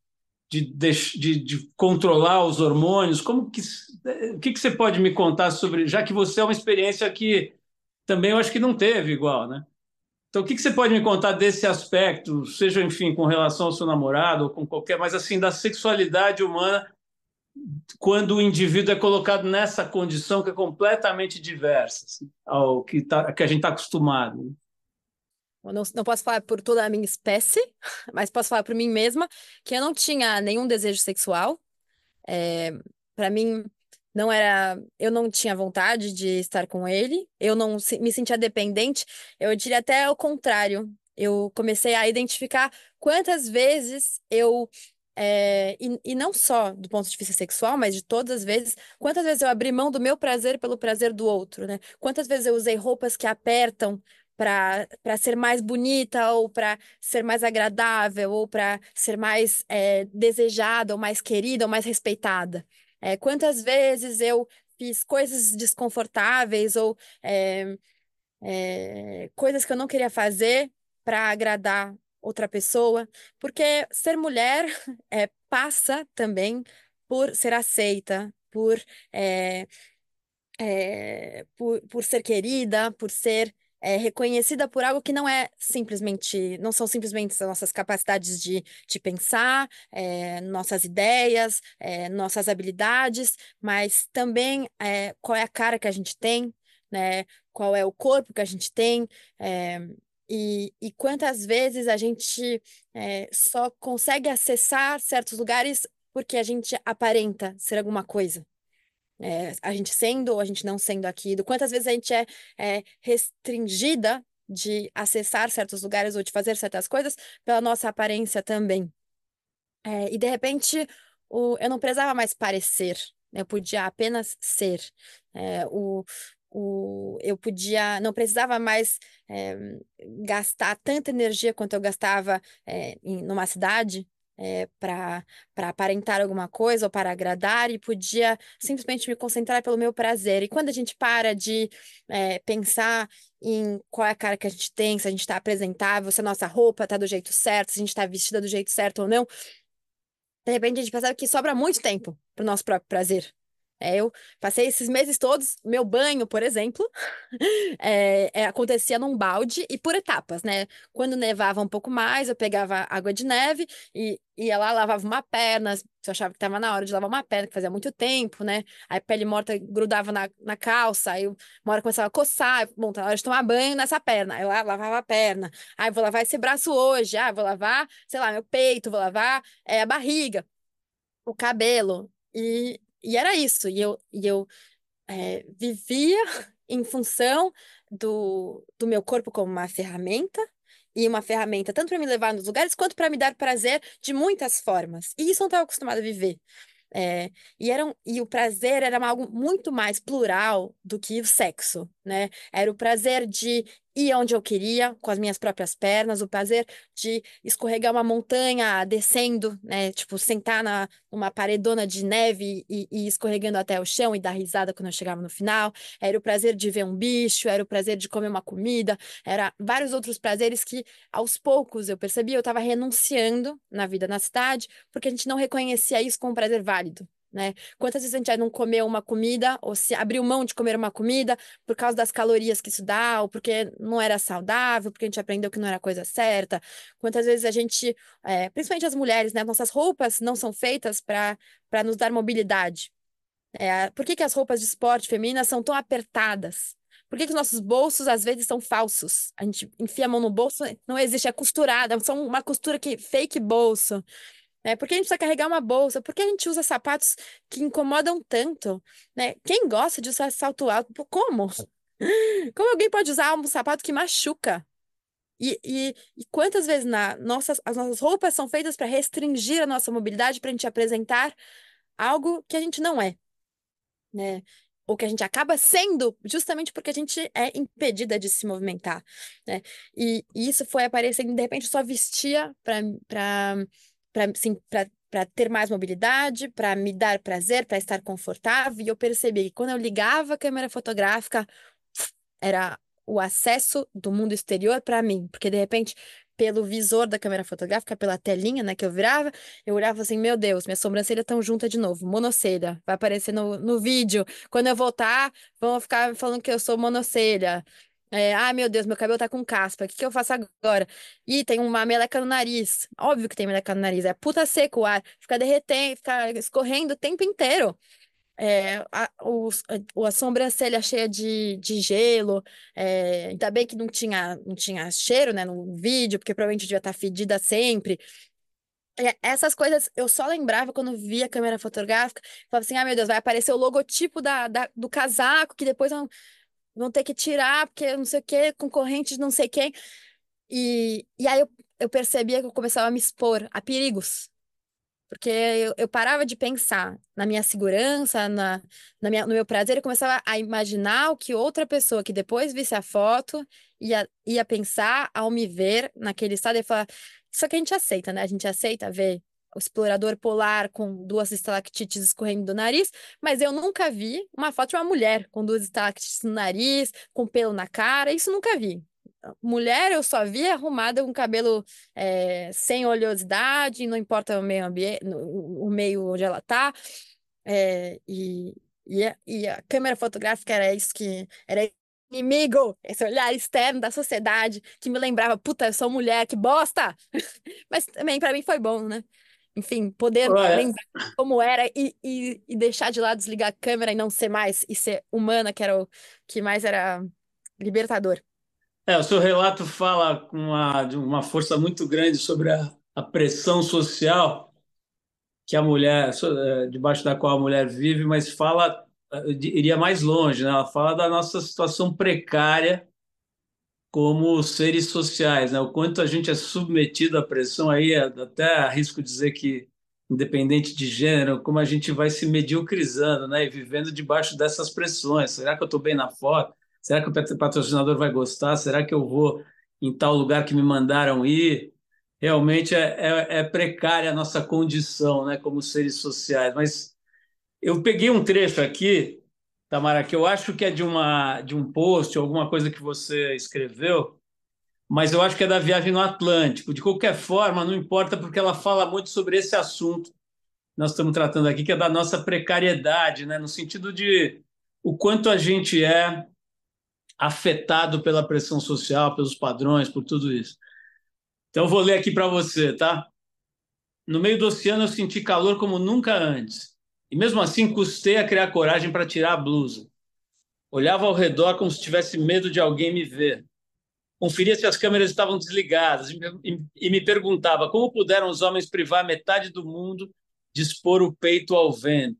de controlar os hormônios. O que você pode me contar sobre, já que você é uma experiência que também eu acho que não teve igual, né? Então, o que você pode me contar desse aspecto, seja, enfim, com relação ao seu namorado ou com qualquer, mas assim, da sexualidade humana, quando o indivíduo é colocado nessa condição que é completamente diversa, assim, ao que a gente está acostumado? Eu não posso falar por toda a minha espécie, mas posso falar por mim mesma que eu não tinha nenhum desejo sexual. É, para mim, eu não tinha vontade de estar com ele, eu não me sentia dependente, eu diria até o contrário. Eu comecei a identificar quantas vezes e não só do ponto de vista sexual, mas de todas as vezes, quantas vezes eu abri mão do meu prazer pelo prazer do outro, né? Quantas vezes eu usei roupas que apertam para ser mais bonita ou para ser mais agradável ou para ser mais desejada ou mais querida ou mais respeitada. Quantas vezes eu fiz coisas desconfortáveis ou coisas que eu não queria fazer para agradar outra pessoa, porque ser mulher passa também por ser aceita, por é, por ser querida, por ser reconhecida por algo que não é simplesmente, não são simplesmente as nossas capacidades de pensar, nossas ideias, nossas habilidades, mas também qual é a cara que a gente tem, né? Qual é o corpo que a gente tem, é, e quantas vezes a gente só consegue acessar certos lugares porque a gente aparenta ser alguma coisa, a gente sendo ou a gente não sendo aquilo, quantas vezes a gente é restringida de acessar certos lugares ou de fazer certas coisas pela nossa aparência também. E de repente eu não precisava mais parecer, né? Eu podia apenas ser. É, o, eu podia, não precisava mais é, gastar tanta energia quanto eu gastava numa cidade. Para aparentar alguma coisa ou para agradar, e podia simplesmente me concentrar pelo meu prazer. E quando a gente para de pensar em qual é a cara que a gente tem, se a gente está apresentável, se a nossa roupa está do jeito certo, se a gente está vestida do jeito certo ou não, de repente a gente percebe que sobra muito tempo para o nosso próprio prazer. Eu passei esses meses todos, meu banho, por exemplo, acontecia num balde e por etapas, né? Quando nevava um pouco mais, eu pegava água de neve e ia lá, lavava uma perna, se eu achava que estava na hora de lavar uma perna, que fazia muito tempo, né? Aí a pele morta grudava na calça, aí uma hora começava a coçar, bom, tá na hora de tomar banho nessa perna, aí eu lá lavava a perna, aí vou lavar esse braço hoje, vou lavar, sei lá, meu peito, vou lavar a barriga, o cabelo, e era isso, e eu vivia em função do meu corpo como uma ferramenta, e uma ferramenta tanto para me levar nos lugares quanto para me dar prazer de muitas formas. E isso eu não estava acostumada a viver. E o prazer era algo muito mais plural do que o sexo, né? Era o prazer de ir onde eu queria, com as minhas próprias pernas, o prazer de escorregar uma montanha descendo, né? Tipo, sentar numa paredona de neve e escorregando até o chão e dar risada quando eu chegava no final. Era o prazer de ver um bicho, era o prazer de comer uma comida, era vários outros prazeres que, aos poucos, eu percebi, eu estava renunciando na vida na cidade, porque a gente não reconhecia isso como um prazer válido, né? Quantas vezes a gente já não comeu uma comida, ou se abriu mão de comer uma comida por causa das calorias que isso dá, ou porque não era saudável, porque a gente aprendeu que não era a coisa certa. Quantas vezes a gente, principalmente as mulheres, né? Nossas roupas não são feitas para nos dar mobilidade. Por que que as roupas de esporte femininas são tão apertadas? Por que que os nossos bolsos às vezes são falsos? A gente enfia a mão no bolso, não existe, é costurada, são uma costura que fake bolso. Por que a gente precisa carregar uma bolsa? Por que a gente usa sapatos que incomodam tanto, né? Quem gosta de usar salto alto? Pô, como? Como alguém pode usar um sapato que machuca? E quantas vezes as nossas roupas são feitas para restringir a nossa mobilidade, para a gente apresentar algo que a gente não é, né? Ou que a gente acaba sendo justamente porque a gente é impedida de se movimentar, né? E isso foi aparecendo, de repente, eu só vestia para ter mais mobilidade, para me dar prazer, para estar confortável. E eu percebi que quando eu ligava a câmera fotográfica, era o acesso do mundo exterior para mim, porque de repente, pelo visor da câmera fotográfica, pela telinha, né, que eu olhava assim, meu Deus, minha sobrancelha tão junta de novo, monocelha, vai aparecer no vídeo. Quando eu voltar, vão ficar falando que eu sou monocelha. Meu Deus, meu cabelo tá com caspa, o que que eu faço agora? Ih, tem uma meleca no nariz. Óbvio que tem meleca no nariz, é puta seco o ar, fica derretendo, fica escorrendo o tempo inteiro. A sobrancelha cheia de gelo, ainda bem que não tinha cheiro, né, no vídeo, porque provavelmente devia estar fedida sempre. Essas coisas eu só lembrava quando via a câmera fotográfica, falava assim, meu Deus, vai aparecer o logotipo do casaco, que depois vão ter que tirar, porque não sei o que, concorrente de não sei quem. E aí eu percebia que eu começava a me expor a perigos. Porque eu parava de pensar na minha segurança, no meu prazer, e começava a imaginar o que outra pessoa que depois visse a foto ia pensar ao me ver naquele estado e falar: Isso que a gente aceita, né? A gente aceita ver o explorador polar com duas estalactites escorrendo do nariz, mas eu nunca vi uma foto de uma mulher com duas estalactites no nariz, com pelo na cara, isso nunca vi. Mulher eu só vi arrumada com cabelo sem oleosidade, não importa o meio ambiente, o meio onde ela tá. E a câmera fotográfica era isso que era inimigo, esse olhar externo da sociedade que me lembrava, puta, eu sou mulher, que bosta! Mas também para mim foi bom, né? Enfim, poder Olha, lembrar como era e deixar de lado, desligar a câmera e não ser mais, e ser humana, que era o que mais era libertador. o seu relato fala de uma força muito grande sobre a pressão social que a mulher, debaixo da qual a mulher vive, mas fala, iria mais longe, né? Ela fala da nossa situação precária como seres sociais, né? O quanto a gente é submetido à pressão aí, até arrisco dizer que, independente de gênero, como a gente vai se mediocrizando, né? E vivendo debaixo dessas pressões. Será que eu estou bem na foto? Será que o patrocinador vai gostar? Será que eu vou em tal lugar que me mandaram ir? Realmente é precária a nossa condição, né? Como seres sociais. Mas eu peguei um trecho aqui, Tamara, que eu acho que é de um post, alguma coisa que você escreveu, mas eu acho que é da viagem no Atlântico. De qualquer forma, não importa, porque ela fala muito sobre esse assunto que nós estamos tratando aqui, que é da nossa precariedade, né? No sentido de o quanto a gente é afetado pela pressão social, pelos padrões, por tudo isso. Então, eu vou ler aqui para você, tá? No meio do oceano, eu senti calor como nunca antes. E mesmo assim, custei a criar coragem para tirar a blusa. Olhava ao redor como se tivesse medo de alguém me ver. Conferia se as câmeras estavam desligadas e me perguntava como puderam os homens privar metade do mundo de expor o peito ao vento.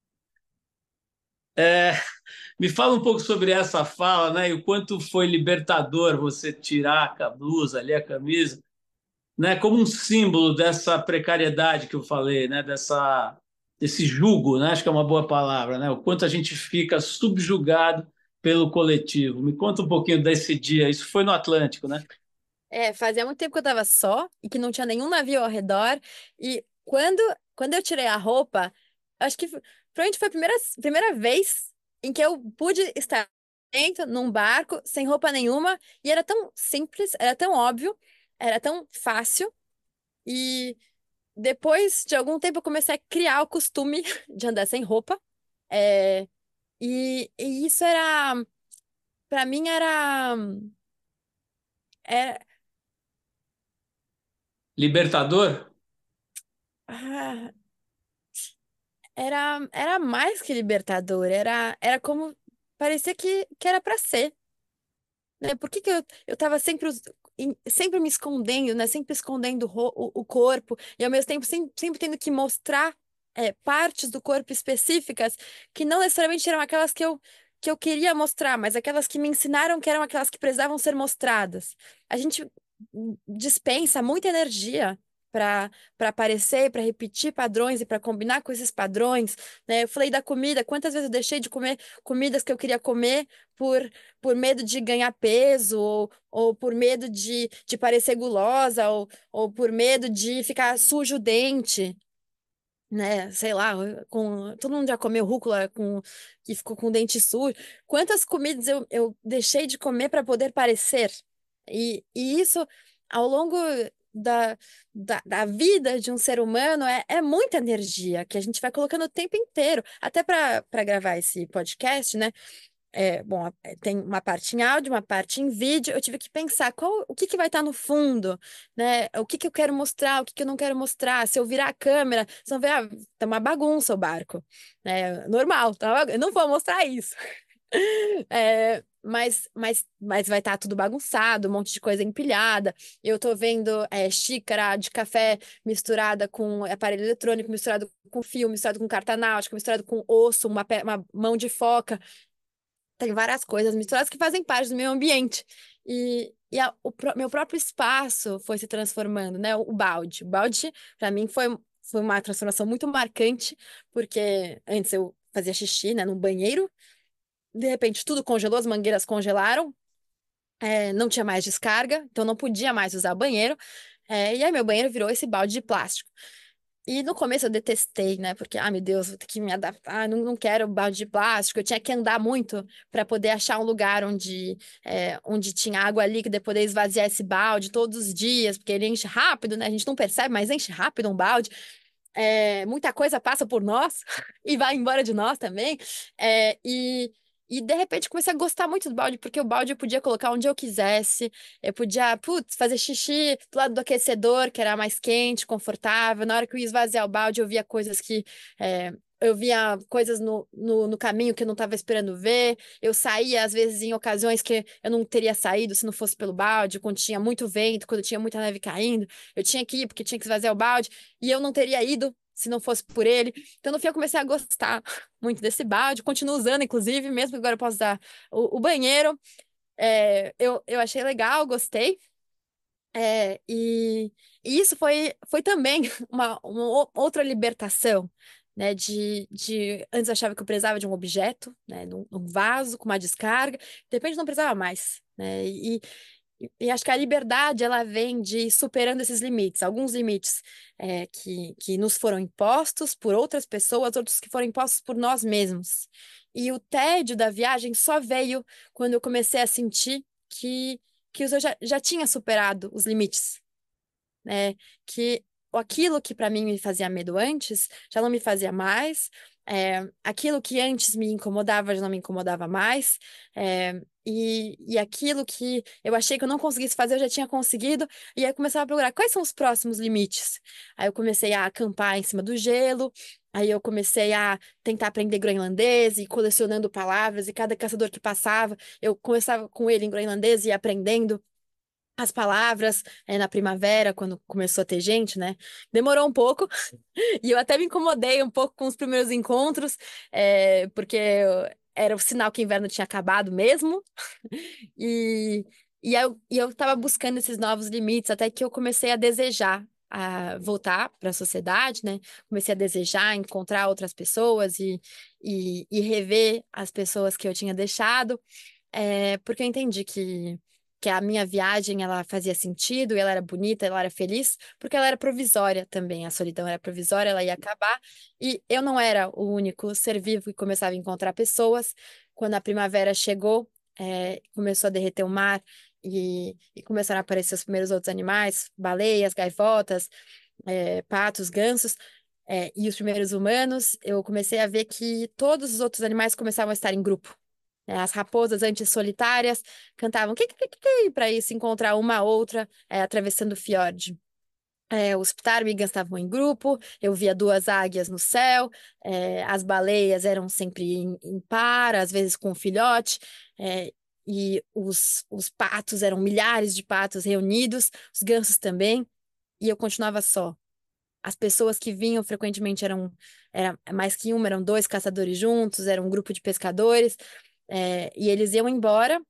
Me fala um pouco sobre essa fala, né? E o quanto foi libertador você tirar a blusa ali, a camisa, né? Como um símbolo dessa precariedade que eu falei, né? Desse jugo, né? Acho que é uma boa palavra, né? O quanto a gente fica subjugado pelo coletivo. Me conta um pouquinho desse dia. Isso foi no Atlântico, né? Fazia muito tempo que eu tava só e que não tinha nenhum navio ao redor. E quando eu tirei a roupa, acho que provavelmente foi a primeira vez em que eu pude estar dentro, num barco, sem roupa nenhuma. E era tão simples, era tão óbvio, era tão fácil. E depois de algum tempo eu comecei a criar o costume de andar sem roupa. É, e isso era, para mim, era, Libertador? ah, era mais que libertador, era como parecia que era para ser, né? Por que que eu tava sempre, sempre me escondendo, né? Sempre escondendo o corpo e ao mesmo tempo sempre tendo que mostrar partes do corpo específicas que não necessariamente eram aquelas que eu queria mostrar, mas aquelas que me ensinaram que eram aquelas que precisavam ser mostradas. A gente dispensa muita energia para aparecer, para repetir padrões e para combinar com esses padrões, né? Eu falei da comida, quantas vezes eu deixei de comer comidas que eu queria comer por medo de ganhar peso, ou por medo de parecer gulosa, ou por medo de ficar sujo o dente, né? Sei lá, todo mundo já comeu rúcula que ficou com o dente sujo. Quantas comidas eu deixei de comer para poder parecer? E isso, ao longo da vida de um ser humano, é muita energia que a gente vai colocando o tempo inteiro. Até para gravar esse podcast, né? Bom, tem uma parte em áudio, uma parte em vídeo. Eu tive que pensar o que que vai estar no fundo, né? O que que eu quero mostrar, o que que eu não quero mostrar. Se eu virar a câmera, vocês vão ver, tá uma bagunça o barco, né? Normal, eu não vou mostrar isso. Mas vai estar tudo bagunçado, um monte de coisa empilhada. Eu tô vendo xícara de café misturada com aparelho eletrônico, misturado com fio, misturado com carta náutica, misturado com osso, uma mão de foca. Tem várias coisas misturadas que fazem parte do meio ambiente. Meu próprio espaço foi se transformando, né? O balde. O balde, para mim, foi uma transformação muito marcante, porque antes eu fazia xixi, né, no banheiro, de repente tudo congelou, as mangueiras congelaram, não tinha mais descarga, então não podia mais usar o banheiro, e aí meu banheiro virou esse balde de plástico. E no começo eu detestei, né? Porque, meu Deus, vou ter que me adaptar, não quero balde de plástico. Eu tinha que andar muito para poder achar um lugar onde tinha água líquida e poder esvaziar esse balde todos os dias, porque ele enche rápido, né? A gente não percebe, mas enche rápido um balde. muita coisa passa por nós e vai embora de nós também. É, e de repente comecei a gostar muito do balde, porque o balde eu podia colocar onde eu quisesse, eu podia, putz, fazer xixi do lado do aquecedor, que era mais quente, confortável. Na hora que eu ia esvaziar o balde, eu via coisas que. Eu via coisas no caminho que eu não estava esperando ver. Eu saía, às vezes, em ocasiões que eu não teria saído se não fosse pelo balde, quando tinha muito vento, quando tinha muita neve caindo. Eu tinha que ir porque tinha que esvaziar o balde e eu não teria ido se não fosse por ele. Então, no fim, eu comecei a gostar muito desse balde, continuo usando, inclusive, mesmo que agora eu possa usar o banheiro. Eu achei legal, gostei. E isso foi também uma outra libertação, né? Antes eu achava que eu precisava de um objeto, né? Num vaso com uma descarga, de repente não precisava mais, né? E acho que a liberdade ela vem de ir superando esses limites, alguns limites que nos foram impostos por outras pessoas, outros que foram impostos por nós mesmos. E o tédio da viagem só veio quando eu comecei a sentir que eu já tinha superado os limites, né? Que aquilo que para mim me fazia medo antes já não me fazia mais, aquilo que antes me incomodava já não me incomodava mais, e aquilo que eu achei que eu não conseguisse fazer eu já tinha conseguido, e aí eu começava a procurar quais são os próximos limites. Aí eu comecei a acampar em cima do gelo. Aí eu comecei a tentar aprender groenlandês e colecionando palavras, e cada caçador que passava, eu começava com ele em groenlandês e ia aprendendo as palavras na primavera, quando começou a ter gente, né? Demorou um pouco, e eu até me incomodei um pouco com os primeiros encontros, porque era o sinal que o inverno tinha acabado mesmo, e, e eu tava buscando esses novos limites, até que eu comecei a desejar a voltar para a sociedade, né? Comecei a desejar encontrar outras pessoas e rever as pessoas que eu tinha deixado, porque eu entendi que a minha viagem ela fazia sentido, e ela era bonita, ela era feliz, porque ela era provisória também. A solidão era provisória, ela ia acabar, e eu não era o único ser vivo que começava a encontrar pessoas. Quando a primavera chegou, começou a derreter o mar e começaram a aparecer os primeiros outros animais, baleias, gaivotas, patos, gansos. E os primeiros humanos, eu comecei a ver que todos os outros animais começavam a estar em grupo. As raposas antes solitárias cantavam para ir se encontrar uma a outra atravessando o fiord. Os ptarmigans estavam em grupo, eu via duas águias no céu, as baleias eram sempre em par, às vezes com um filhote, e os patos eram milhares de patos reunidos, os gansos também, e eu continuava só. As pessoas que vinham frequentemente era mais que uma, eram dois caçadores juntos, era um grupo de pescadores, e eles iam embora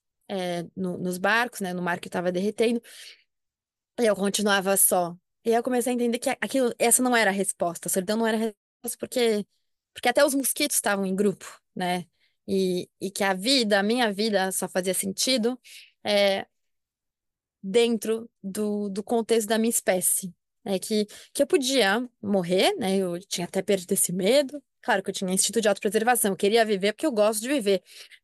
nos barcos, né, no mar que estava derretendo, e eu continuava só. E aí eu comecei a entender que essa não era a resposta, a solidão não era a resposta porque até os mosquitos estavam em grupo, né? E que a minha vida só fazia sentido é, dentro do contexto da minha espécie. Que eu podia morrer, né? Eu tinha até perdido esse medo. Claro que eu tinha instinto de autopreservação, eu queria viver porque eu gosto de viver.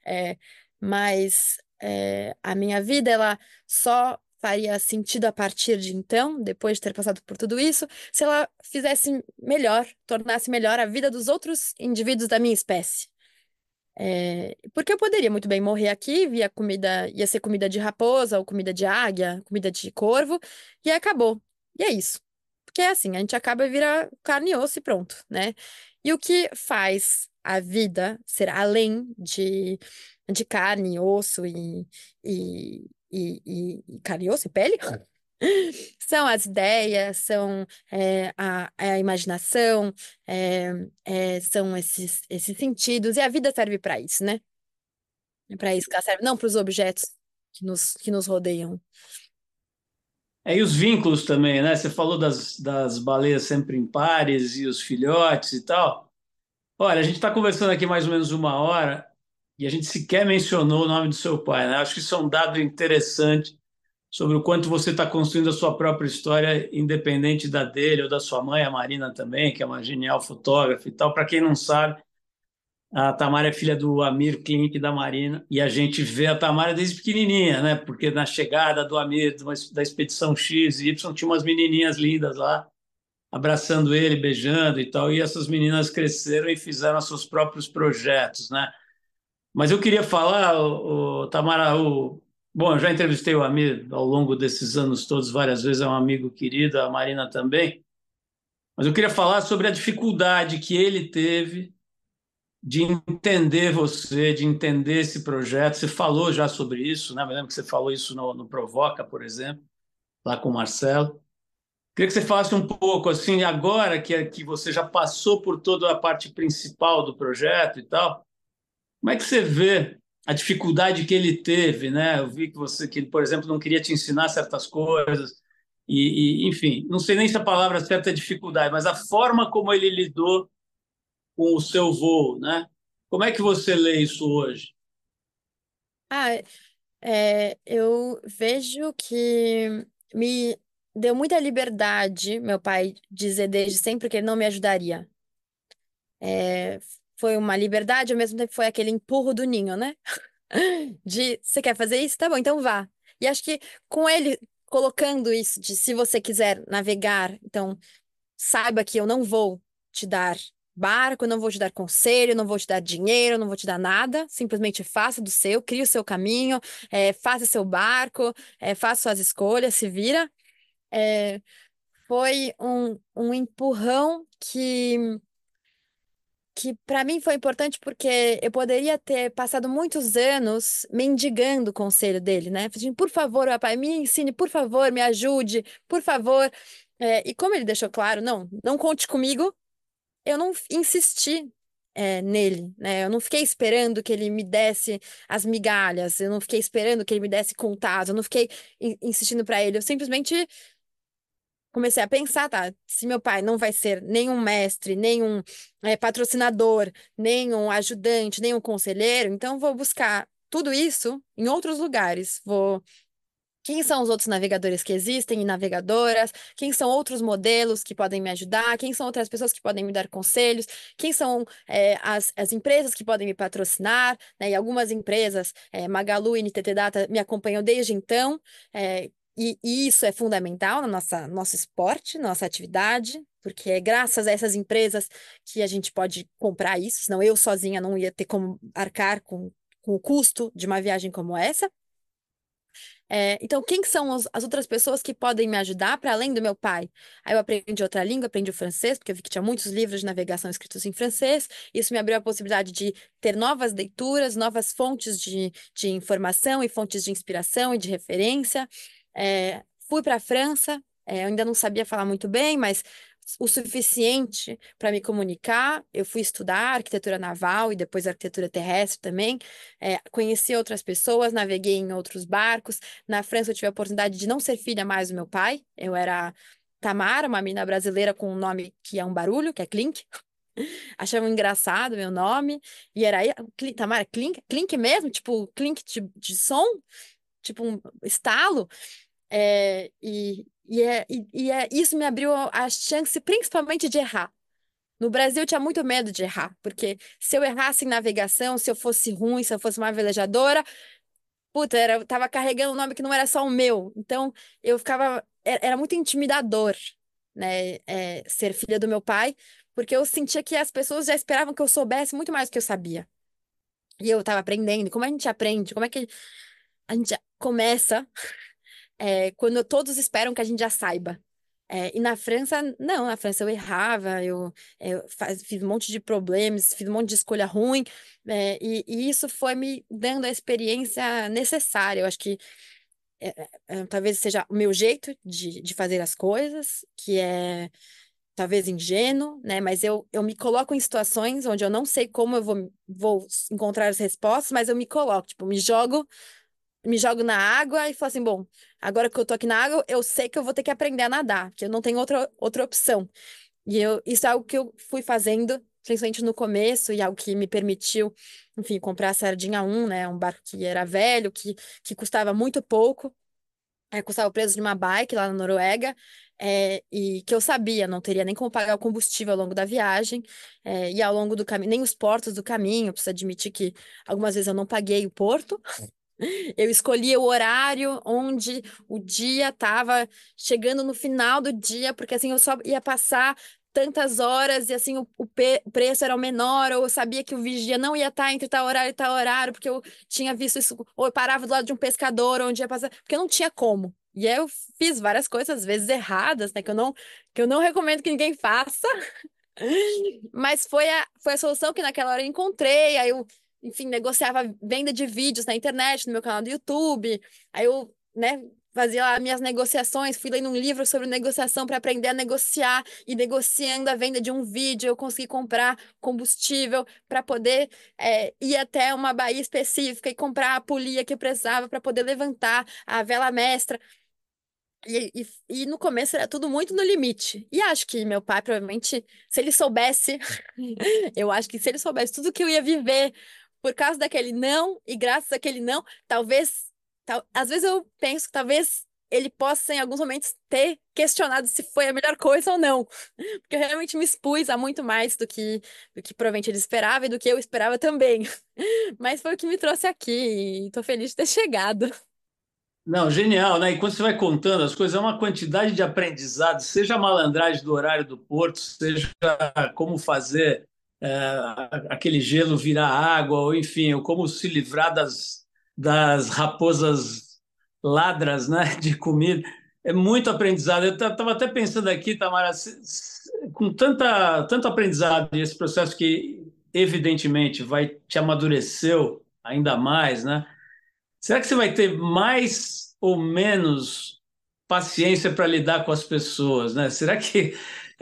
Mas a minha vida, ela só faria sentido a partir de então, depois de ter passado por tudo isso, se ela fizesse melhor, tornasse melhor a vida dos outros indivíduos da minha espécie. Porque eu poderia muito bem morrer aqui, via comida, ia ser comida de raposa, ou comida de águia, comida de corvo, e acabou. E é isso. Porque é assim, a gente acaba e vira carne e osso e pronto, né? E o que faz a vida ser além de carne, osso e carne, osso e pele? São as ideias, são a imaginação, são esses sentidos, e a vida serve para isso, né? É para isso que ela serve, não para os objetos que nos rodeiam. E os vínculos também, né? Você falou das baleias sempre em pares e os filhotes e tal. Olha, a gente está conversando aqui mais ou menos uma hora e a gente sequer mencionou o nome do seu pai, né? Acho que isso é um dado interessante sobre o quanto você está construindo a sua própria história, independente da dele ou da sua mãe, a Marina também, que é uma genial fotógrafa e tal. Para quem não sabe, a Tamara é filha do Amir Klink e da Marina, e a gente vê a Tamara desde pequenininha, né? Porque na chegada do Amir, da expedição X e Y, tinha umas menininhas lindas lá, abraçando ele, beijando e tal, e essas meninas cresceram e fizeram seus próprios projetos, né? Mas eu queria falar, Tamara, bom, eu já entrevistei o Amir ao longo desses anos todos, várias vezes, é um amigo querido, a Marina também, mas eu queria falar sobre a dificuldade que ele teve de entender você, de entender esse projeto. Você falou já sobre isso, né? Eu lembro que você falou isso no Provoca, por exemplo, lá com o Marcelo. Queria que você falasse um pouco, assim, agora que você já passou por toda a parte principal do projeto e tal, como é que você vê a dificuldade que ele teve, né? Eu vi que ele, por exemplo, não queria te ensinar certas coisas, enfim, não sei nem se a palavra certa é dificuldade, mas a forma como ele lidou com o seu voo, né? Como é que você lê isso hoje? Ah, eu vejo que me deu muita liberdade, meu pai dizer desde sempre que ele não me ajudaria. É, foi uma liberdade, ao mesmo tempo foi aquele empurro do ninho, né? De, você quer fazer isso? Tá bom, então vá. E acho que com ele colocando isso de se você quiser navegar, então saiba que eu não vou te dar barco, não vou te dar conselho, não vou te dar dinheiro, não vou te dar nada. Simplesmente faça do seu, crie o seu caminho, faça seu barco, faça suas escolhas, se vira. É, foi um empurrão que para mim foi importante porque eu poderia ter passado muitos anos mendigando o conselho dele, né? Pedindo, por favor, papai, me ensine, por favor, me ajude, por favor. E como ele deixou claro, não, não conte comigo, eu não insisti, nele, né? Eu não fiquei esperando que ele me desse as migalhas, eu não fiquei esperando que ele me desse contato, eu não fiquei insistindo para ele, eu simplesmente comecei a pensar, tá? Se meu pai não vai ser nenhum mestre, nenhum patrocinador, nenhum ajudante, nenhum conselheiro, então vou buscar tudo isso em outros lugares. Vou. Quem são os outros navegadores que existem e navegadoras? Quem são outros modelos que podem me ajudar? Quem são outras pessoas que podem me dar conselhos? Quem são as empresas que podem me patrocinar? Né? E algumas empresas, Magalu e NTT Data, me acompanham desde então. E isso é fundamental no nosso esporte, na nossa atividade, porque é graças a essas empresas que a gente pode comprar isso, senão eu sozinha não ia ter como arcar com o custo de uma viagem como essa. Então, quem que são as outras pessoas que podem me ajudar para além do meu pai? Aí eu aprendi outra língua, aprendi o francês, porque eu vi que tinha muitos livros de navegação escritos em francês. Isso me abriu a possibilidade de ter novas leituras, novas fontes de informação e fontes de inspiração e de referência. Fui para a França, eu ainda não sabia falar muito bem, mas o suficiente para me comunicar. Eu fui estudar arquitetura naval e depois arquitetura terrestre também. Conheci outras pessoas, naveguei em outros barcos. Na França, eu tive a oportunidade de não ser filha mais do meu pai. Eu era Tamara, uma menina brasileira com um nome que é um barulho, que é Clink. Achavam engraçado meu nome. E era aí, Tamara, Clink, Clink mesmo, tipo, Clink de som, tipo um estalo. Isso me abriu a chance, principalmente, de errar. No Brasil, eu tinha muito medo de errar, porque se eu errasse em navegação, se eu fosse ruim, se eu fosse uma velejadora, puta, eu tava carregando um nome que não era só o meu. Então, eu ficava. Era muito intimidador, né, ser filha do meu pai, porque eu sentia que as pessoas já esperavam que eu soubesse muito mais do que eu sabia. E eu tava aprendendo. Como a gente aprende? Como é que a gente começa quando todos esperam que a gente já saiba? E na França, não, na França eu errava, fiz um monte de problemas, fiz um monte de escolha ruim, e isso foi me dando a experiência necessária. Eu acho que talvez seja o meu jeito de fazer as coisas, que é talvez ingênuo, né? Mas eu me coloco em situações onde eu não sei como eu vou encontrar as respostas, mas eu me coloco, tipo, me jogo na água e falo assim, bom, agora que eu tô aqui na água, eu sei que eu vou ter que aprender a nadar, porque eu não tenho outra opção. Isso é algo que eu fui fazendo, principalmente no começo, e algo que me permitiu, enfim, comprar a Sardinha 1, né? Um barco que era velho, que custava muito pouco, custava o preço de uma bike lá na Noruega, e que eu sabia, não teria nem como pagar o combustível ao longo da viagem, e ao longo do caminho, nem os portos do caminho, eu preciso admitir que algumas vezes eu não paguei o porto, Eu escolhia o horário onde o dia estava chegando no final do dia, porque assim eu só ia passar tantas horas e assim o preço era o menor, ou eu sabia que o vigia não ia estar entre tal horário e tal horário, porque eu tinha visto isso, ou eu parava do lado de um pescador onde ia passar, porque eu não tinha como. E aí eu fiz várias coisas, às vezes erradas, né, que eu não recomendo que ninguém faça, mas foi a solução que naquela hora eu encontrei. Aí eu, enfim, negociava venda de vídeos na internet, no meu canal do YouTube. Aí eu, né, fazia lá minhas negociações, fui lendo um livro sobre negociação para aprender a negociar. E negociando a venda de um vídeo, eu consegui comprar combustível para poder ir até uma baía específica e comprar a polia que eu precisava para poder levantar a vela mestra. E no começo era tudo muito no limite. E acho que meu pai, provavelmente, se ele soubesse, eu acho que se ele soubesse tudo que eu ia viver por causa daquele não, e graças àquele não, talvez, às vezes eu penso que talvez ele possa, em alguns momentos, ter questionado se foi a melhor coisa ou não. Porque eu realmente me expus a muito mais do que provavelmente ele esperava e do que eu esperava também. Mas foi o que me trouxe aqui, e tô feliz de ter chegado. Não, genial, né? E quando você vai contando as coisas, é uma quantidade de aprendizado, seja a malandragem do horário do porto, seja como fazer aquele gelo virar água, ou enfim, ou como se livrar das raposas ladras, né, de comida. É muito aprendizado. Eu estava até pensando aqui, Tamara, com tanto aprendizado, e esse processo que evidentemente vai te amadureceu ainda mais, né? Será que você vai ter mais ou menos paciência para lidar com as pessoas, né? Será que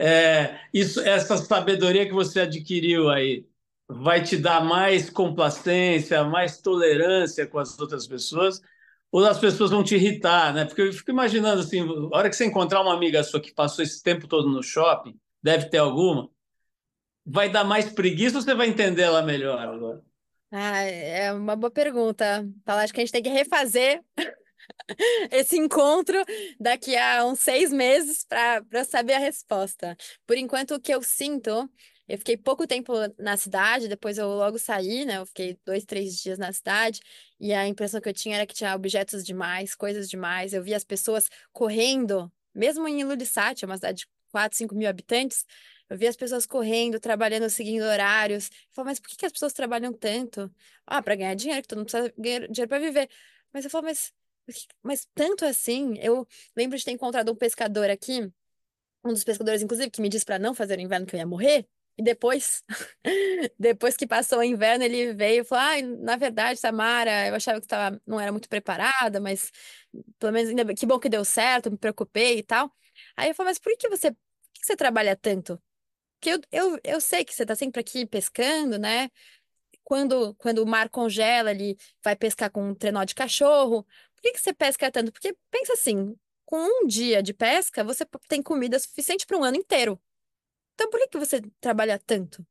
essa sabedoria que você adquiriu aí vai te dar mais complacência, mais tolerância com as outras pessoas? Ou as pessoas vão te irritar, né? Porque eu fico imaginando assim, a hora que você encontrar uma amiga sua que passou esse tempo todo no shopping, deve ter alguma, vai dar mais preguiça ou você vai entender ela melhor agora? Ah, é uma boa pergunta. Fala, acho que a gente tem que refazer esse encontro daqui a uns 6 meses para saber a resposta. Por enquanto, o que eu sinto, eu fiquei pouco tempo na cidade, depois eu logo saí, né? Eu fiquei 2, 3 dias na cidade, e a impressão que eu tinha era que tinha objetos demais, coisas demais. Eu via as pessoas correndo, mesmo em Ilulissat, é uma cidade de 4, 5 mil habitantes. Eu via as pessoas correndo, trabalhando, seguindo horários. Eu falava, mas por que que as pessoas trabalham tanto? Ah, para ganhar dinheiro, que todo mundo precisa ganhar dinheiro para viver. Mas eu falo, mas tanto assim, eu lembro de ter encontrado um pescador aqui, um dos pescadores, inclusive, que me disse para não fazer o inverno que eu ia morrer. E depois, depois que passou o inverno, ele veio e falou: Ah, na verdade, Samara, eu achava que estava, não era muito preparada, mas pelo menos ainda que bom que deu certo, me preocupei e tal. Aí eu falei: Mas por que você trabalha tanto? Porque eu sei que você está sempre aqui pescando, né? Quando o mar congela, ele vai pescar com um trenó de cachorro. Por que que você pesca tanto? Porque pensa assim, com um dia de pesca, você tem comida suficiente para um ano inteiro. Então por que que você trabalha tanto?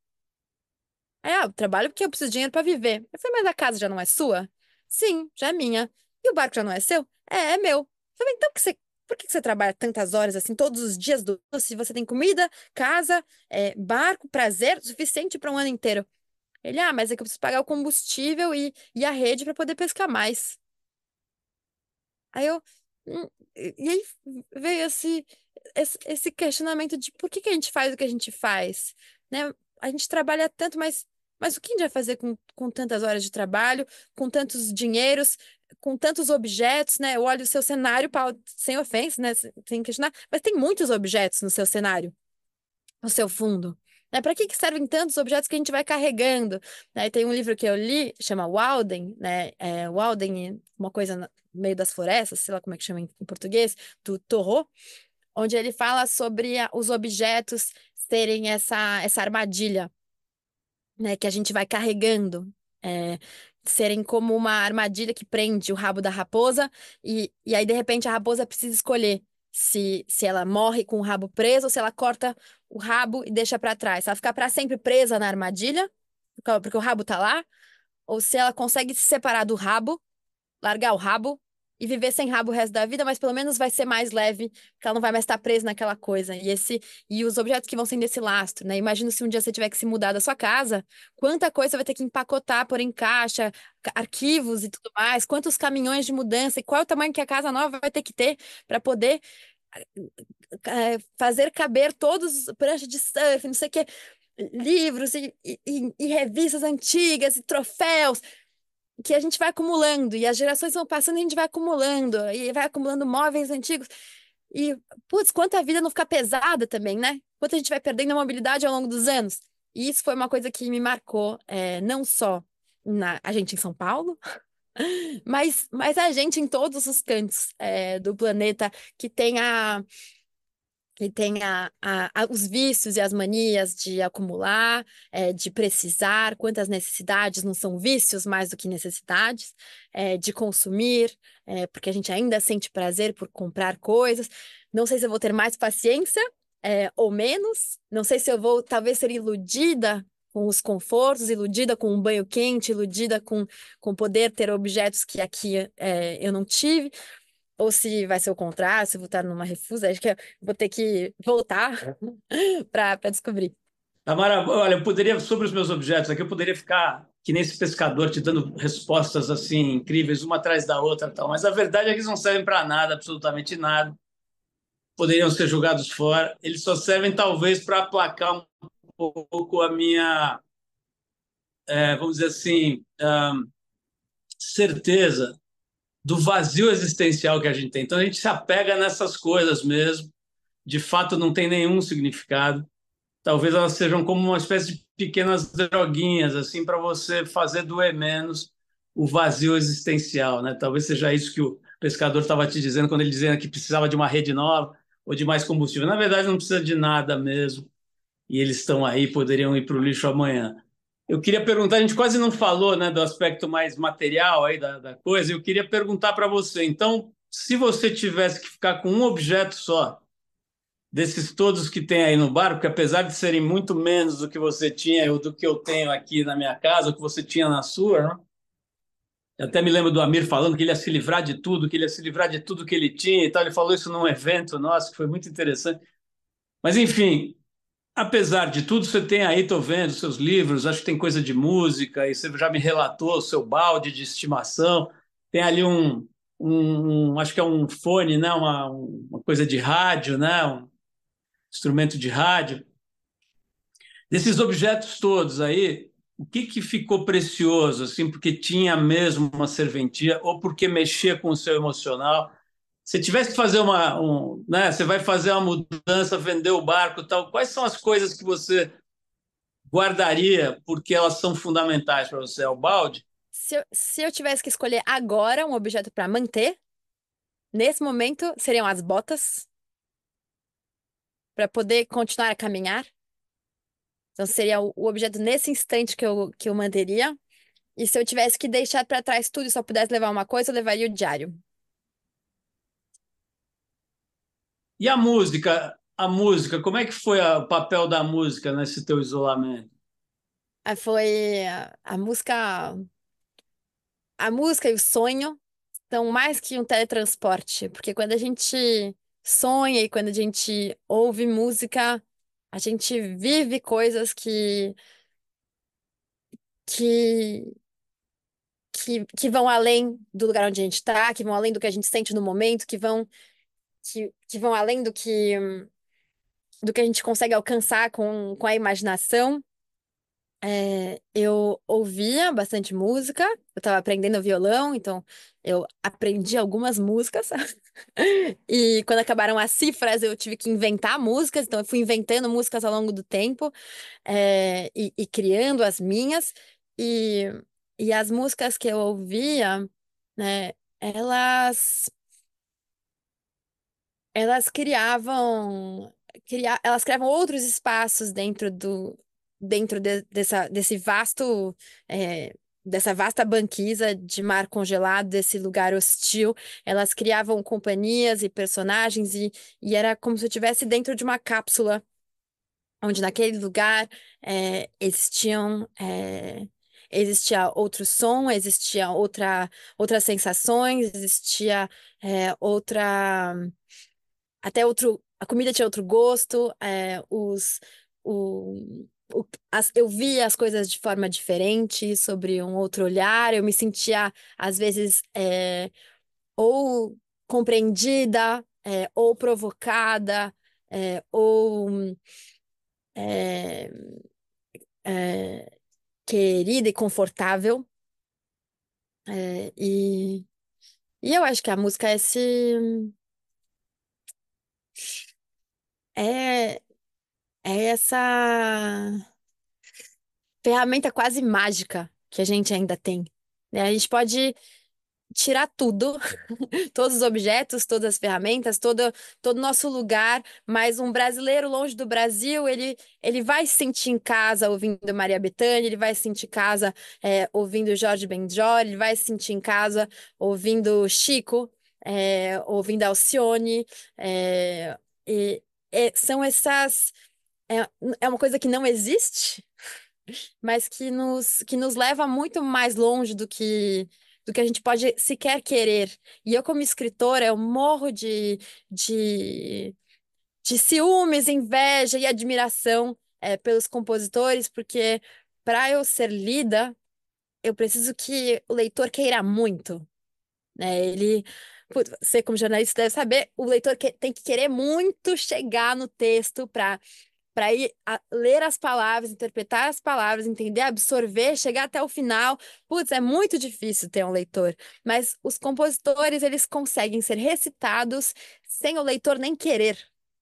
Eu trabalho porque eu preciso de dinheiro para viver. Eu falei, mas a casa já não é sua? Sim, já é minha. E o barco já não é seu? É meu. Eu falei, então por que que você trabalha tantas horas assim, todos os dias do ano, se você tem comida, casa, barco, prazer, suficiente para um ano inteiro? Ele, mas é que eu preciso pagar o combustível e a rede para poder pescar mais. Aí eu. E aí veio esse questionamento de por que que a gente faz o que a gente faz, né? A gente trabalha tanto, mas o que a gente vai fazer com tantas horas de trabalho, com tantos dinheiros, com tantos objetos, né? Eu olho o seu cenário, Paulo, sem ofensa, né? Sem questionar, mas tem muitos objetos no seu cenário, no seu fundo. Né? Para que que servem tantos objetos que a gente vai carregando? Né? Tem um livro que eu li, chama Walden, né? Walden, uma coisa no meio das florestas, sei lá como é que chama em português, do Thoreau, onde ele fala sobre os objetos serem essa armadilha, né? Que a gente vai carregando. é, Serem como uma armadilha que prende o rabo da raposa, e aí, de repente, a raposa precisa escolher se ela morre com o rabo preso ou se ela corta o rabo e deixa para trás. Se ela ficar para sempre presa na armadilha, porque o rabo tá lá, ou se ela consegue se separar do rabo, largar o rabo e viver sem rabo o resto da vida, mas pelo menos vai ser mais leve, porque ela não vai mais estar presa naquela coisa. E os objetos que vão sendo esse lastro, né? Imagina se um dia você tiver que se mudar da sua casa, quanta coisa vai ter que empacotar, pôr em caixa, arquivos e tudo mais, quantos caminhões de mudança, e qual é o tamanho que a casa nova vai ter que ter para poder fazer caber todos os pranchas de surf, não sei o quê, livros e revistas antigas e troféus que a gente vai acumulando, e as gerações vão passando e a gente vai acumulando móveis antigos. E, putz, quanta vida não fica pesada também, né? Quanto a gente vai perdendo a mobilidade ao longo dos anos. E isso foi uma coisa que me marcou, não só a gente em São Paulo, mas a gente em todos os cantos, do planeta que tem os vícios e as manias de acumular, de precisar, quantas necessidades não são vícios mais do que necessidades, de consumir, porque a gente ainda sente prazer por comprar coisas. Não sei se eu vou ter mais paciência, ou menos, não sei se eu vou talvez ser iludida com os confortos, iludida com um banho quente, iludida com poder ter objetos que aqui eu não tive. Ou se vai ser o contrário, se eu vou estar numa refusa, acho que eu vou ter que voltar para descobrir. Tamara, olha, eu poderia, sobre os meus objetos aqui, eu poderia ficar que nem esse pescador te dando respostas assim incríveis, uma atrás da outra, tal. Mas a verdade é que eles não servem para nada, absolutamente nada. Poderiam ser jogados fora. Eles só servem talvez para aplacar um pouco a minha, vamos dizer assim, certeza do vazio existencial que a gente tem. Então a gente se apega nessas coisas mesmo. De fato, não tem nenhum significado. Talvez elas sejam como uma espécie de pequenas droguinhas, assim, para você fazer doer menos o vazio existencial, né? Talvez seja isso que o pescador estava te dizendo quando ele dizia que precisava de uma rede nova ou de mais combustível. Na verdade, não precisa de nada mesmo. E eles estão aí, poderiam ir para o lixo amanhã. Eu queria perguntar, a gente quase não falou, né, do aspecto mais material aí da coisa. Eu queria perguntar para você, então, se você tivesse que ficar com um objeto só, desses todos que tem aí no bar, porque apesar de serem muito menos do que você tinha ou do que eu tenho aqui na minha casa, ou que você tinha na sua, né? Eu até me lembro do Amir falando que ele ia se livrar de tudo, que ele ia se livrar de tudo que ele tinha e tal. Ele falou isso num evento nosso, que foi muito interessante. Mas, enfim, apesar de tudo, você tem aí, estou vendo, seus livros, acho que tem coisa de música, e você já me relatou o seu balde de estimação. Tem ali acho que é um fone, né? Uma coisa de rádio, né? Um instrumento de rádio. Desses objetos todos aí, o que que ficou precioso, assim, porque tinha mesmo uma serventia ou porque mexia com o seu emocional? Se tivesse que fazer né, você vai fazer uma mudança, vender o barco e tal, quais são as coisas que você guardaria porque elas são fundamentais para você? É o balde? Se eu tivesse que escolher agora um objeto para manter, nesse momento seriam as botas, para poder continuar a caminhar. Então seria o objeto nesse instante que eu manteria. E se eu tivesse que deixar para trás tudo e só pudesse levar uma coisa, eu levaria o diário. E a música? A música, como é que foi o papel da música nesse teu isolamento? Foi a música e o sonho são mais que um teletransporte, porque quando a gente sonha e quando a gente ouve música, a gente vive coisas que, que vão além do lugar onde a gente está, que vão além do que a gente sente no momento, que vão além do que a gente consegue alcançar com a imaginação. Eu ouvia bastante música, eu estava aprendendo violão, então eu aprendi algumas músicas. E quando acabaram as cifras, eu tive que inventar músicas, então eu fui inventando músicas ao longo do tempo, e criando as minhas. E, e as músicas que eu ouvia, né, elas elas criavam outros espaços desse vasto, é, dessa vasta banquisa de mar congelado, desse lugar hostil. Elas criavam companhias e personagens e era como se eu estivesse dentro de uma cápsula, onde naquele lugar existiam existia outro som, existia outras sensações, existia outra. Até outro. A comida tinha outro gosto, eu via as coisas de forma diferente, sobre um outro olhar, eu me sentia, às vezes, ou compreendida, ou provocada, ou é, é, querida e confortável. É, e eu acho que a música é, é essa ferramenta quase mágica que a gente ainda tem, né? A gente pode tirar tudo, todos os objetos, todas as ferramentas, todo o nosso lugar, mas um brasileiro longe do Brasil, ele vai se sentir em casa ouvindo Maria Bethânia, ele vai se sentir em casa ouvindo Jorge Benjor, ele vai se sentir em casa ouvindo Chico, ouvindo Alcione, é, e, são essas... É, é uma coisa que não existe, mas que nos leva muito mais longe do que a gente pode sequer querer. E eu, como escritora, eu morro de, de ciúmes, inveja e admiração, pelos compositores, porque para eu ser lida, eu preciso que o leitor queira muito, né? Putz, você como jornalista deve saber, o leitor tem que querer muito chegar no texto para ir ler as palavras, interpretar as palavras, entender, absorver, chegar até o final. Putz, é muito difícil ter um leitor, mas os compositores, eles conseguem ser recitados sem o leitor nem querer.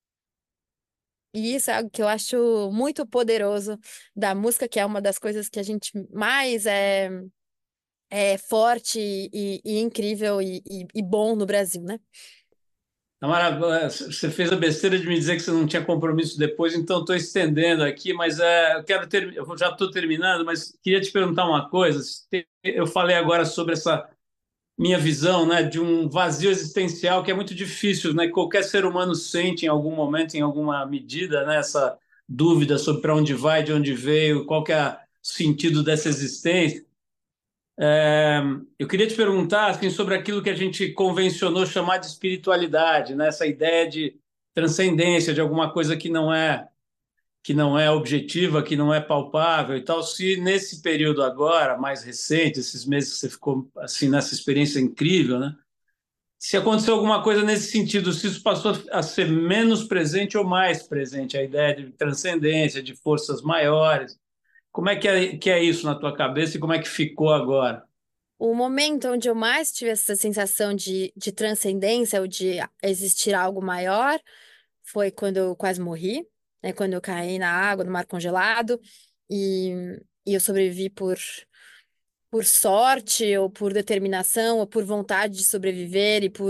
E isso é algo que eu acho muito poderoso da música, que é uma das coisas que a gente mais é forte e incrível e bom no Brasil, né? Tamara, você fez a besteira de me dizer que você não tinha compromisso depois, então estou estendendo aqui, mas eu já estou terminando, mas queria te perguntar uma coisa. Eu falei agora sobre essa minha visão, né, de um vazio existencial que é muito difícil, né, que qualquer ser humano sente em algum momento, em alguma medida, né, essa dúvida sobre para onde vai, de onde veio, qual que é o sentido dessa existência. Eu queria te perguntar assim, sobre aquilo que a gente convencionou chamar de espiritualidade, né? Essa ideia de transcendência, de alguma coisa que não é objetiva, que não é palpável e tal. Se nesse período agora, mais recente, esses meses que você ficou assim nessa experiência incrível, né? Se aconteceu alguma coisa nesse sentido, se isso passou a ser menos presente ou mais presente, a ideia de transcendência, de forças maiores. Como é que é isso na tua cabeça e como é que ficou agora? O momento onde eu mais tive essa sensação de transcendência ou de existir algo maior foi quando eu quase morri, né? Quando eu caí na água, no mar congelado, e, e eu sobrevivi por sorte, ou por determinação, ou por vontade de sobreviver, e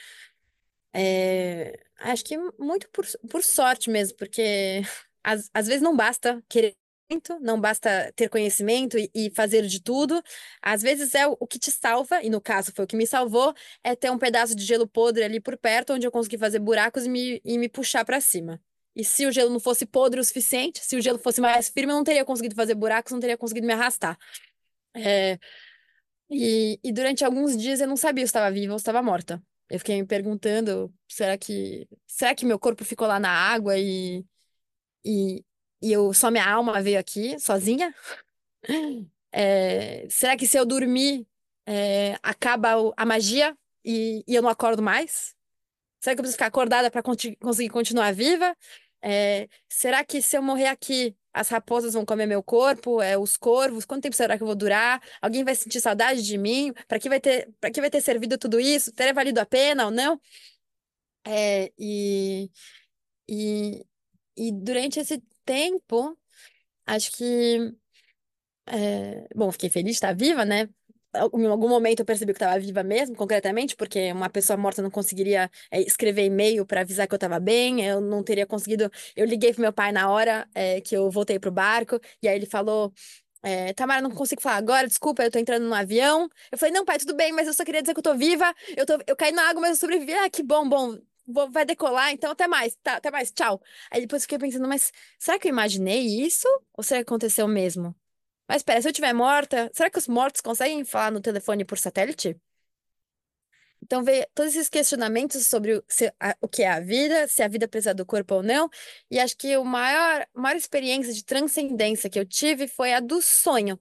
acho que muito por sorte mesmo, porque às vezes não basta querer muito, não basta ter conhecimento e fazer de tudo. Às vezes é o que te salva, e no caso foi o que me salvou, é ter um pedaço de gelo podre ali por perto, onde eu consegui fazer buracos e me puxar para cima. E se o gelo não fosse podre o suficiente, se o gelo fosse mais firme, eu não teria conseguido fazer buracos, não teria conseguido me arrastar. É, e durante alguns dias eu não sabia se estava viva ou se estava morta. Eu fiquei me perguntando, será que meu corpo ficou lá na água e, e só minha alma veio aqui sozinha? Será que se eu dormir, acaba a magia e eu não acordo mais? Será que eu preciso ficar acordada para conseguir continuar viva? Será que se eu morrer aqui, as raposas vão comer meu corpo? Os corvos? Quanto tempo será que eu vou durar? Alguém vai sentir saudade de mim? Para que vai ter servido tudo isso? Teria valido a pena ou não? É, e, e, e durante esse tempo, acho que. Bom, fiquei feliz de estar viva, né? Em algum momento eu percebi que estava viva mesmo, concretamente, porque uma pessoa morta não conseguiria escrever e-mail para avisar que eu estava bem, eu não teria conseguido. Eu liguei pro meu pai na hora que eu voltei pro barco, e aí ele falou: Tamara, não consigo falar agora, desculpa, eu tô entrando no avião. Eu falei: Não, pai, tudo bem, mas eu só queria dizer que eu tô viva, eu caí na água, mas eu sobrevivi. Ah, que bom, bom. Vai decolar, então até mais, tá, até mais, tchau. Aí depois eu fiquei pensando, mas será que eu imaginei isso? Ou será que aconteceu mesmo? Mas espera, se eu estiver morta, será que os mortos conseguem falar no telefone por satélite? Então, veio todos esses questionamentos sobre o que é a vida, se a vida precisa do corpo ou não. E acho que a maior experiência de transcendência que eu tive foi a do sonho.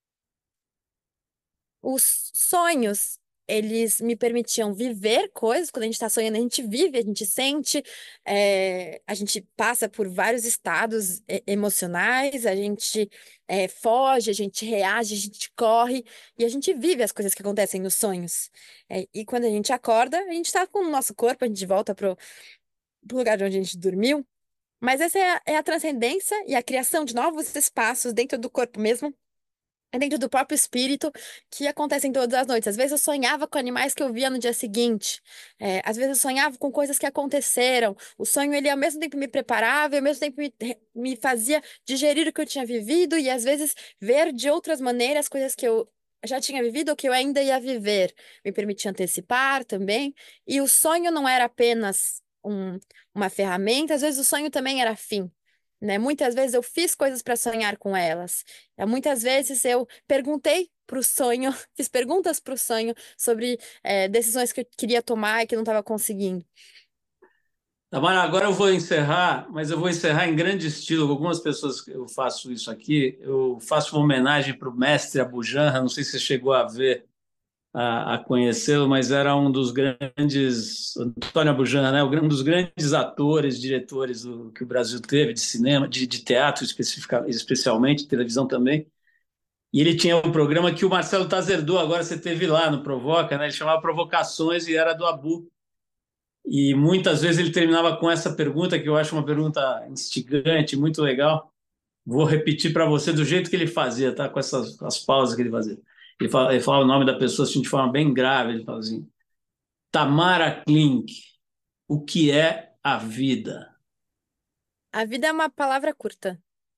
Os sonhos, eles me permitiam viver coisas. Quando a gente está sonhando, a gente vive, a gente sente, a gente passa por vários estados emocionais, a gente foge, a gente reage, a gente corre e a gente vive as coisas que acontecem nos sonhos. E quando a gente acorda, a gente está com o nosso corpo, a gente volta pro lugar de onde a gente dormiu. Mas essa é a transcendência e a criação de novos espaços dentro do corpo mesmo. É dentro do próprio espírito que acontecem todas as noites. Às vezes eu sonhava com animais que eu via no dia seguinte. Às vezes eu sonhava com coisas que aconteceram. O sonho, ele ao mesmo tempo me preparava e ao mesmo tempo me fazia digerir o que eu tinha vivido e às vezes ver de outras maneiras coisas que eu já tinha vivido ou que eu ainda ia viver. Me permitia antecipar também. E o sonho não era apenas uma ferramenta, às vezes o sonho também era fim. Né? Muitas vezes eu fiz coisas para sonhar com elas. Muitas vezes eu perguntei para o sonho, fiz perguntas para o sonho sobre decisões que eu queria tomar e que não estava conseguindo. Tamara, agora eu vou encerrar, mas eu vou encerrar em grande estilo. Algumas pessoas eu faço isso aqui. Eu faço uma homenagem para o mestre Abu Janra. Não sei se você chegou a ver, a conhecê-lo, mas era um dos grandes, Antônio Abu Janra, né? Um dos grandes atores, diretores que o Brasil teve de cinema, de teatro especialmente, televisão também. E ele tinha um programa que o Marcelo Tazerdô, agora você teve lá no Provoca, né? Ele chamava Provocações e era do Abu. E muitas vezes ele terminava com essa pergunta, que eu acho uma pergunta instigante, muito legal. Vou repetir para você do jeito que ele fazia, tá? Com as pausas que ele fazia. Ele falava o nome da pessoa assim, de forma bem grave. Ele falava assim: Tamara Klink, o que é a vida? A vida é uma palavra curta.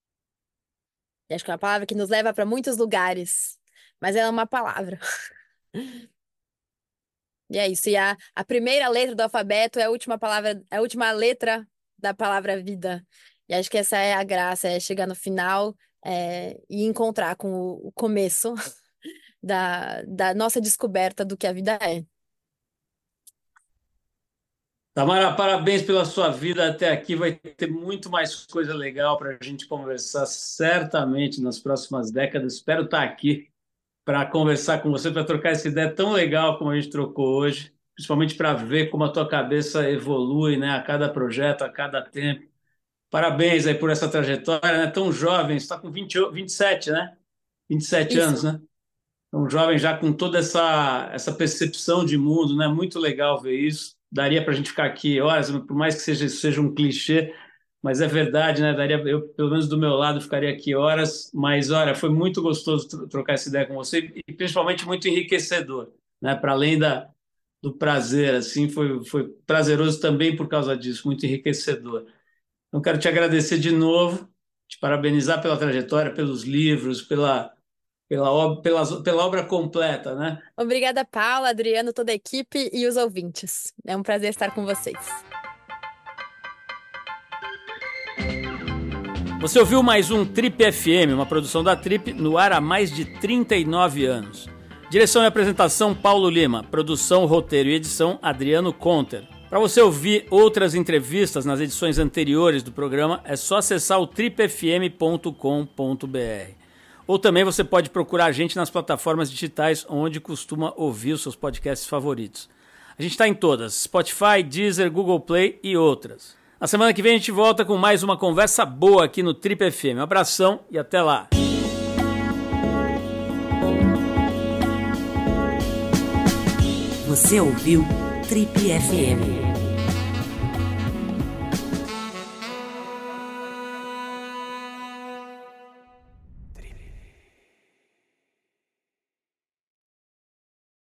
E acho que é uma palavra que nos leva para muitos lugares. Mas ela é uma palavra. E é isso. E a primeira letra do alfabeto é a última palavra, é a última letra da palavra vida. E acho que essa é a graça, é chegar no final, e encontrar com o começo da nossa descoberta do que a vida é. Tamara, parabéns pela sua vida até aqui. Vai ter muito mais coisa legal para a gente conversar, certamente, nas próximas décadas. Espero estar aqui para conversar com você, para trocar essa ideia tão legal como a gente trocou hoje, principalmente para ver como a tua cabeça evolui, né, a cada projeto, a cada tempo. Parabéns aí por essa trajetória, né? Tão jovem, você está com 27, né? 27 Isso. anos, né? Um jovem já com toda essa percepção de mundo, né? Muito legal ver isso. Daria para a gente ficar aqui horas, por mais que seja um clichê, mas é verdade, né? Eu, pelo menos do meu lado, ficaria aqui horas. Mas, olha, foi muito gostoso trocar essa ideia com você e principalmente muito enriquecedor, né? Para além do prazer, assim, foi prazeroso também por causa disso, muito enriquecedor. Então, quero te agradecer de novo, te parabenizar pela trajetória, pelos livros, pela obra completa, né? Obrigada, Paula, Adriano, toda a equipe e os ouvintes. É um prazer estar com vocês. Você ouviu mais um Trip FM, uma produção da Trip, no ar há mais de 39 anos. Direção e apresentação, Paulo Lima. Produção, roteiro e edição, Adriano Conter. Para você ouvir outras entrevistas nas edições anteriores do programa, é só acessar o tripfm.com.br. Ou também você pode procurar a gente nas plataformas digitais onde costuma ouvir os seus podcasts favoritos. A gente está em todas, Spotify, Deezer, Google Play e outras. Na semana que vem a gente volta com mais uma conversa boa aqui no Trip FM. Um abração e até lá! Você ouviu Trip FM.